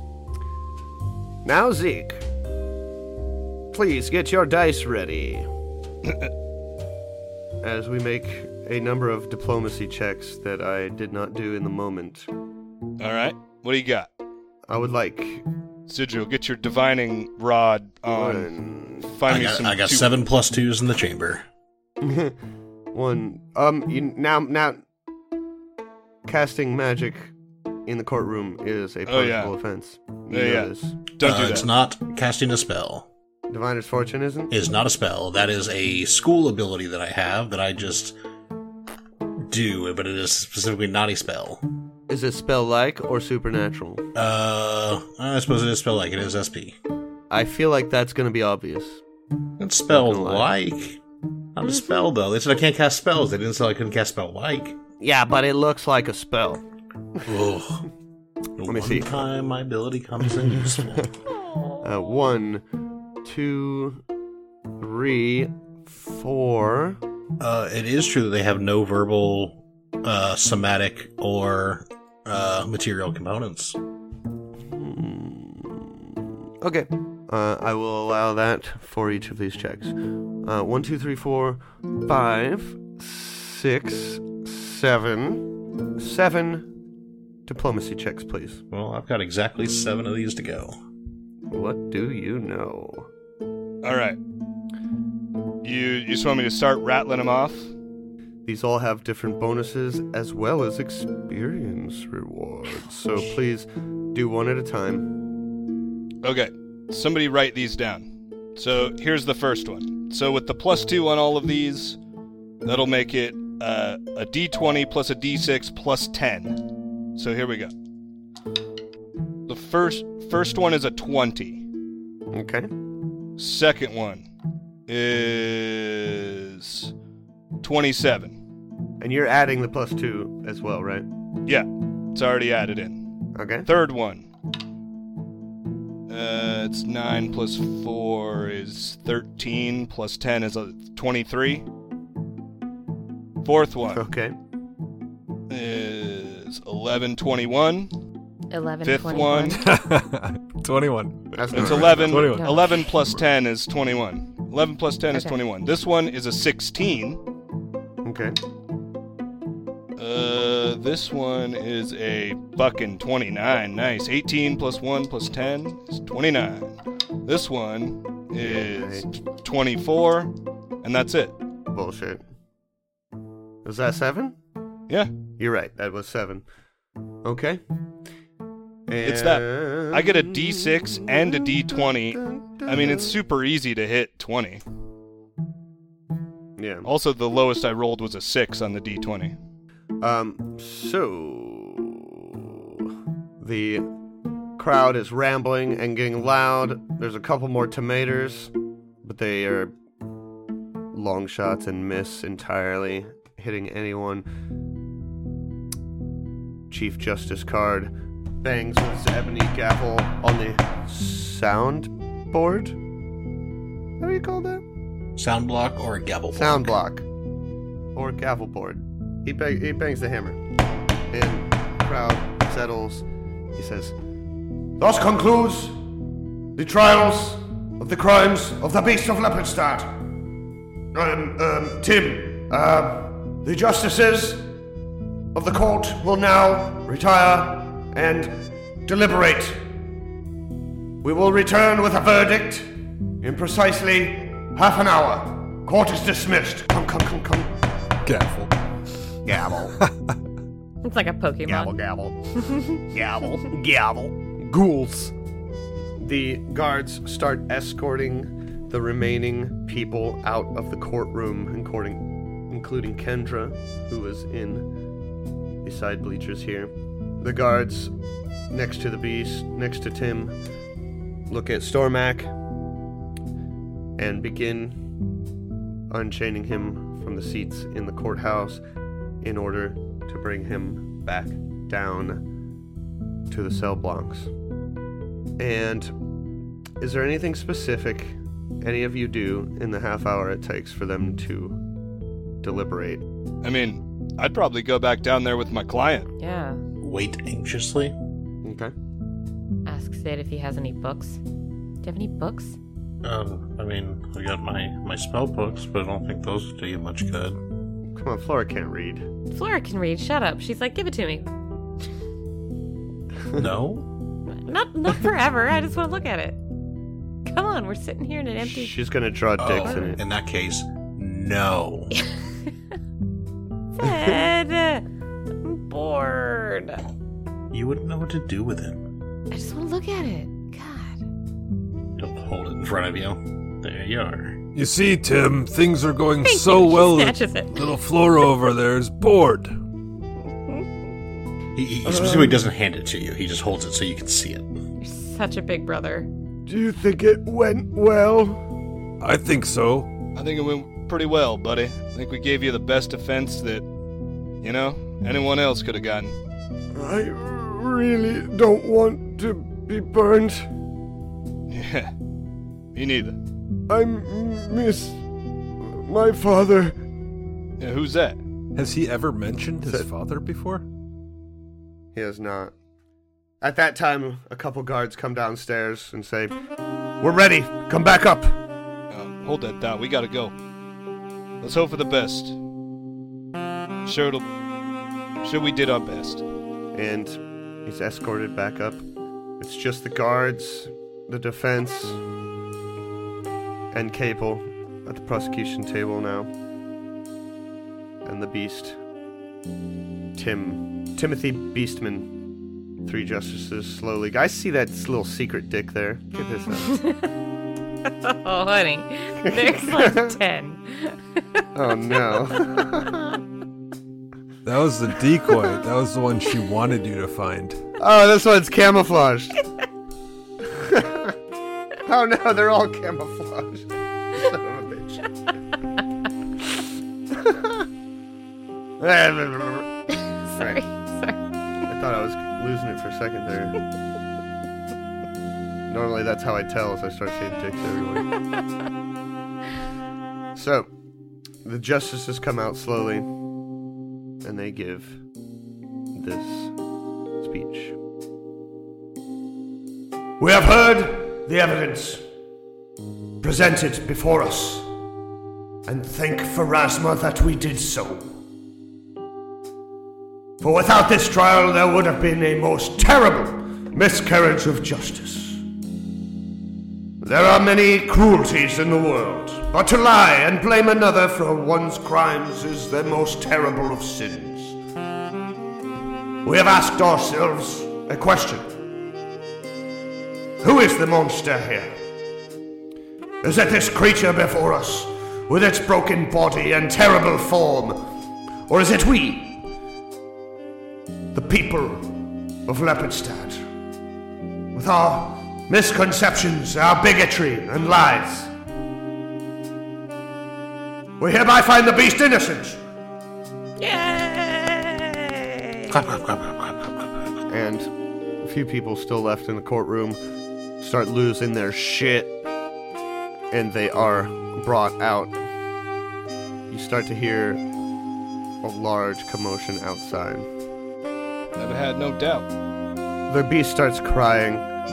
Now, Zeke, please get your dice ready. as we make a number of diplomacy checks that I did not do in the moment. All right. What do you got? I would like Sigil, get your divining rod on. one. Find I me got, some. I got two- seven plus twos in the chamber. one. Um. You, now, now, casting magic in the courtroom is a Oh, yeah. punishable offense. You Yeah, know yeah. this. Don't Uh, do that. It's not casting a spell. Diviner's Fortune isn't? It is not a spell. That is a school ability that I have that I just do, but it is specifically not a spell. Is it spell-like or supernatural? Uh, I suppose it is spell like. It is S P. I feel like that's going to be obvious. It's spell Not gonna lie. like. Not a spell though. They said I can't cast spells. They didn't say I couldn't cast spell like. Yeah, but it looks like a spell. Ugh. Let me see. One time my ability comes in useful. Uh, one, two, three, four. Uh, it is true that they have no verbal, uh, somatic, or uh, material components. Okay. Uh, I will allow that for each of these checks. Uh, one, two, three, four, five, six, seven. Seven diplomacy checks, please. Well, I've got exactly seven of these to go. What do you know? All right. You you just want me to start rattling them off? These all have different bonuses as well as experience rewards. So please do one at a time. Okay. Somebody write these down. So here's the first one. So with the plus two on all of these, that'll make it uh, a d twenty plus a d six plus ten. So here we go. The first first one is a twenty. Okay. Second one is twenty-seven. And you're adding the plus two as well, right? Yeah, it's already added in. Okay. Third one. Uh, it's nine plus four is thirteen, plus ten is uh, twenty-three. Fourth one Okay. is eleven twenty-one. eleven, Fifth twenty-one. one, twenty-one. That's it's not eleven. twenty-one. eleven plus ten is twenty-one. eleven plus ten is Okay. twenty-one. This one is a sixteen. Okay. Uh, this one is a bucking twenty-nine. Nice. eighteen plus one plus ten is twenty-nine. This one is twenty-four, and that's it. Bullshit. Was that seven? Yeah. You're right. That was seven. Okay. It's that. I get a D six and a D twenty. I mean, it's super easy to hit twenty. Yeah. Also, the lowest I rolled was a six on the D twenty. Um, so the crowd is rambling and getting loud. There's a couple more tomatoes, but they are long shots and miss entirely, hitting anyone. Chief Justice Card bangs with his ebony gavel on the soundboard. How do you call that? Sound block or a gavel block? Sound block or gavel board. He, bang, he bangs the hammer, and the crowd settles. He says, "Thus concludes the trials of the crimes of the Beast of Leopardstadt. Um, um, Tim, uh, the justices of the court will now retire and deliberate. We will return with a verdict in precisely half an hour. Court is dismissed. Come, come, come, come. Gavel. Gavel. It's like a Pokemon. Gavel, gavel. Gavel, gavel. Ghouls. The guards start escorting the remaining people out of the courtroom, including, including Kendra, who is in the side bleachers here. The guards next to the beast, next to Tim, look at Stormak and begin unchaining him from the seats in the courthouse in order to bring him back down to the cell blocks. And is there anything specific any of you do in the half hour it takes for them to deliberate? I mean, I'd probably go back down there with my client. Yeah. Wait anxiously. Okay. Ask Sid if he has any books. Do you have any books? Um, I mean, I got my, my spell books, but I don't think those do you much good. Come on, Flora can't read. Flora can read. Shut up. She's like, give it to me. No? Not not forever. I just want to look at it. Come on, we're sitting here in an empty... She's gonna draw dicks Oh, in it. in that case, no. Zed! I'm bored. You wouldn't know what to do with it. I just want to look at it. God. Don't hold it in front of you. There you are. You see, Tim, things are going Thank so you. She well. snatches it. Little Flora over there is bored. He, he specifically doesn't hand it to you. He just holds it so you can see it. You're such a big brother. Do you think it went well? I think so. I think it went pretty well, buddy. I think we gave you the best defense that, you know, anyone else could have gotten. I really don't want to be burned. Yeah, me neither. I miss my father. Yeah, who's that? Has he ever mentioned his That- father before? He has not. At that time, a couple guards come downstairs and say, "We're ready. Come back up." Um, hold that down. We gotta go. Let's hope for the best. Sure, it'll. Sure, we did our best. And he's escorted back up. It's just the guards, the defense, and Capel at the prosecution table now. And the beast. Tim. Timothy Beastman. Three justices slowly. Guys, see that little secret dick there? Get this out. Oh, honey. There's like ten. Oh, no. That was the decoy. That was the one she wanted you to find. Oh, this one's camouflaged. Oh, no, they're all camouflaged. Son of a bitch. Sorry. Sorry. I thought I was losing it for a second there. Normally that's how I tell as I start saying dicks everywhere. So, the justices come out slowly, and they give this speech. We have heard the evidence presented before us, and thank Pharasma that we did so. For without this trial, there would have been a most terrible miscarriage of justice. There are many cruelties in the world, but to lie and blame another for one's crimes is the most terrible of sins. We have asked ourselves a question. Who is the monster here? Is it this creature before us, with its broken body and terrible form? Or is it we? The people of Lepidstadt, with our misconceptions, our bigotry, and lies. We hereby find the beast innocent. Yay! Clap, clap, clap, clap, clap, clap, clap. And a few people still left in the courtroom start losing their shit, and they are brought out. You start to hear a large commotion outside. Never had no doubt. The beast starts crying.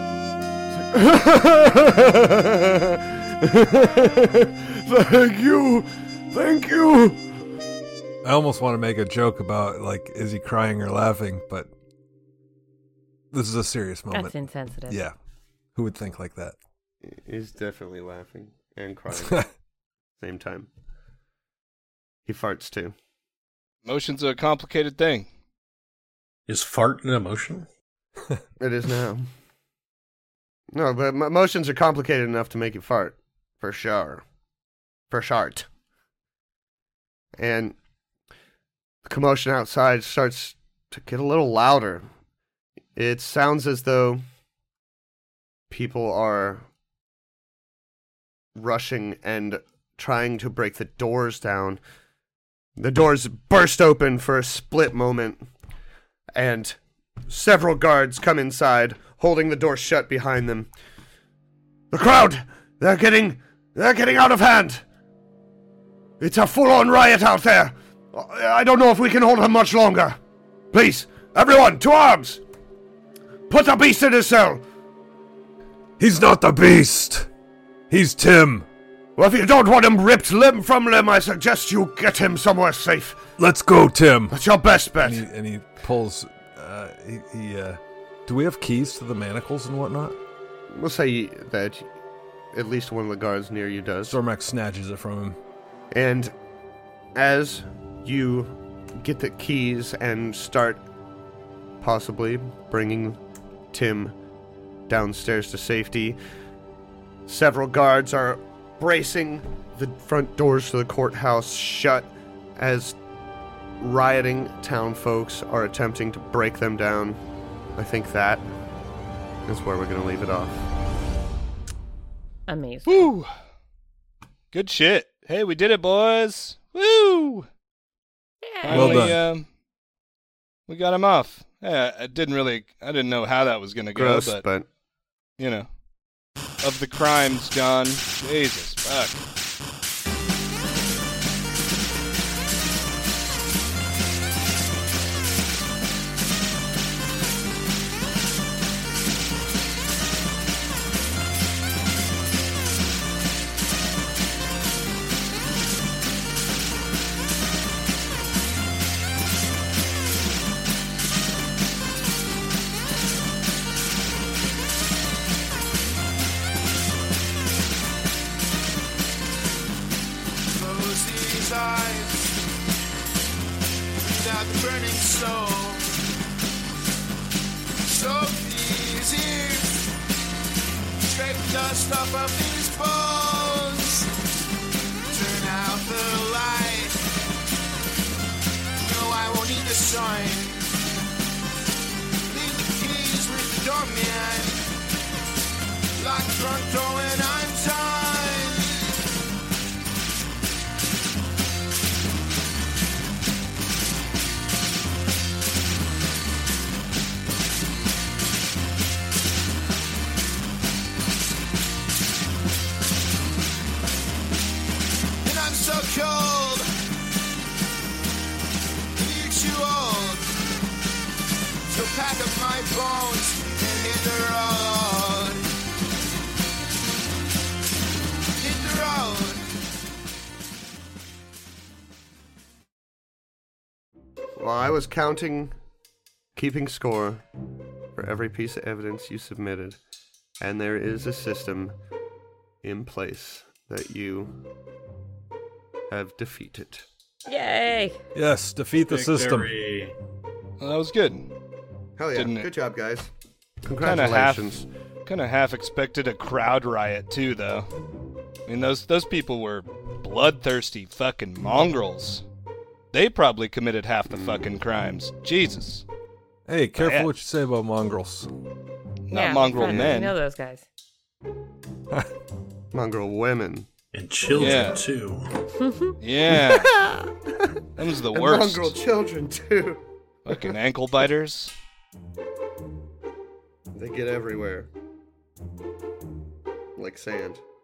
Thank you! Thank you! I almost want to make a joke about, like, is he crying or laughing, but this is a serious moment. That's insensitive. Yeah. Who would think like that? He's definitely laughing and crying. Same time. He farts too. Emotion's a complicated thing. Is fart an emotion? It is now. No, but m- emotions are complicated enough to make you fart. For sure. For shart. And the commotion outside starts to get a little louder. It sounds as though people are rushing and trying to break the doors down. The doors burst open for a split moment, and several guards come inside, holding the door shut behind them. The crowd, they're getting, they're getting out of hand. It's a full-on riot out there. I don't know if we can hold him much longer. Please, everyone, to arms. Put the beast in his cell. He's not the beast! He's Tim! Well, if you don't want him ripped limb from limb, I suggest you get him somewhere safe. Let's go, Tim. That's your best bet. And he, and he pulls. Uh, he. he uh, do we have keys to the manacles and whatnot? We'll say that at least one of the guards near you does. Zormak snatches it from him. And as you get the keys and start possibly bringing Tim downstairs to safety, several guards are bracing the front doors to the courthouse shut as rioting town folks are attempting to break them down. I think that is where we're going to leave it off. Amazing. Woo! Good shit. Hey, we did it, boys. Woo! Yeah. Well Finally, done. Um, we got him off. Yeah, I didn't really, I didn't know how that was going to go, Gross, but, but you know, of the crimes, John, Jesus, fuck. Close these eyes, without the burning soul. So easy, scrape the dust off of these bones. Turn out the light. No, I won't need the sign. Leave the keys with the doorman. Lock the front door when I'm done. And I'm so cold, you're too old. So pack up my bones and hit the road. Hit the road. while I was counting, keeping score for every piece of evidence you submitted, and there is a system in place that you have defeated. Yay! Yes, defeat the system. Victory. Well, that was good. Hell yeah, Didn't it? good job, guys. Kind of half, Congratulations. kind of half expected a crowd riot too, though. I mean, those those people were bloodthirsty fucking mongrels. They probably committed half the fucking crimes. Jesus, Hey, careful Yeah. what you say about mongrels. not yeah, mongrel friend, men. We know those guys. Mongrel women. And children, Yeah. too. Yeah, them's the And worst. mongrel children, too. Fucking ankle biters. They get everywhere. Like sand.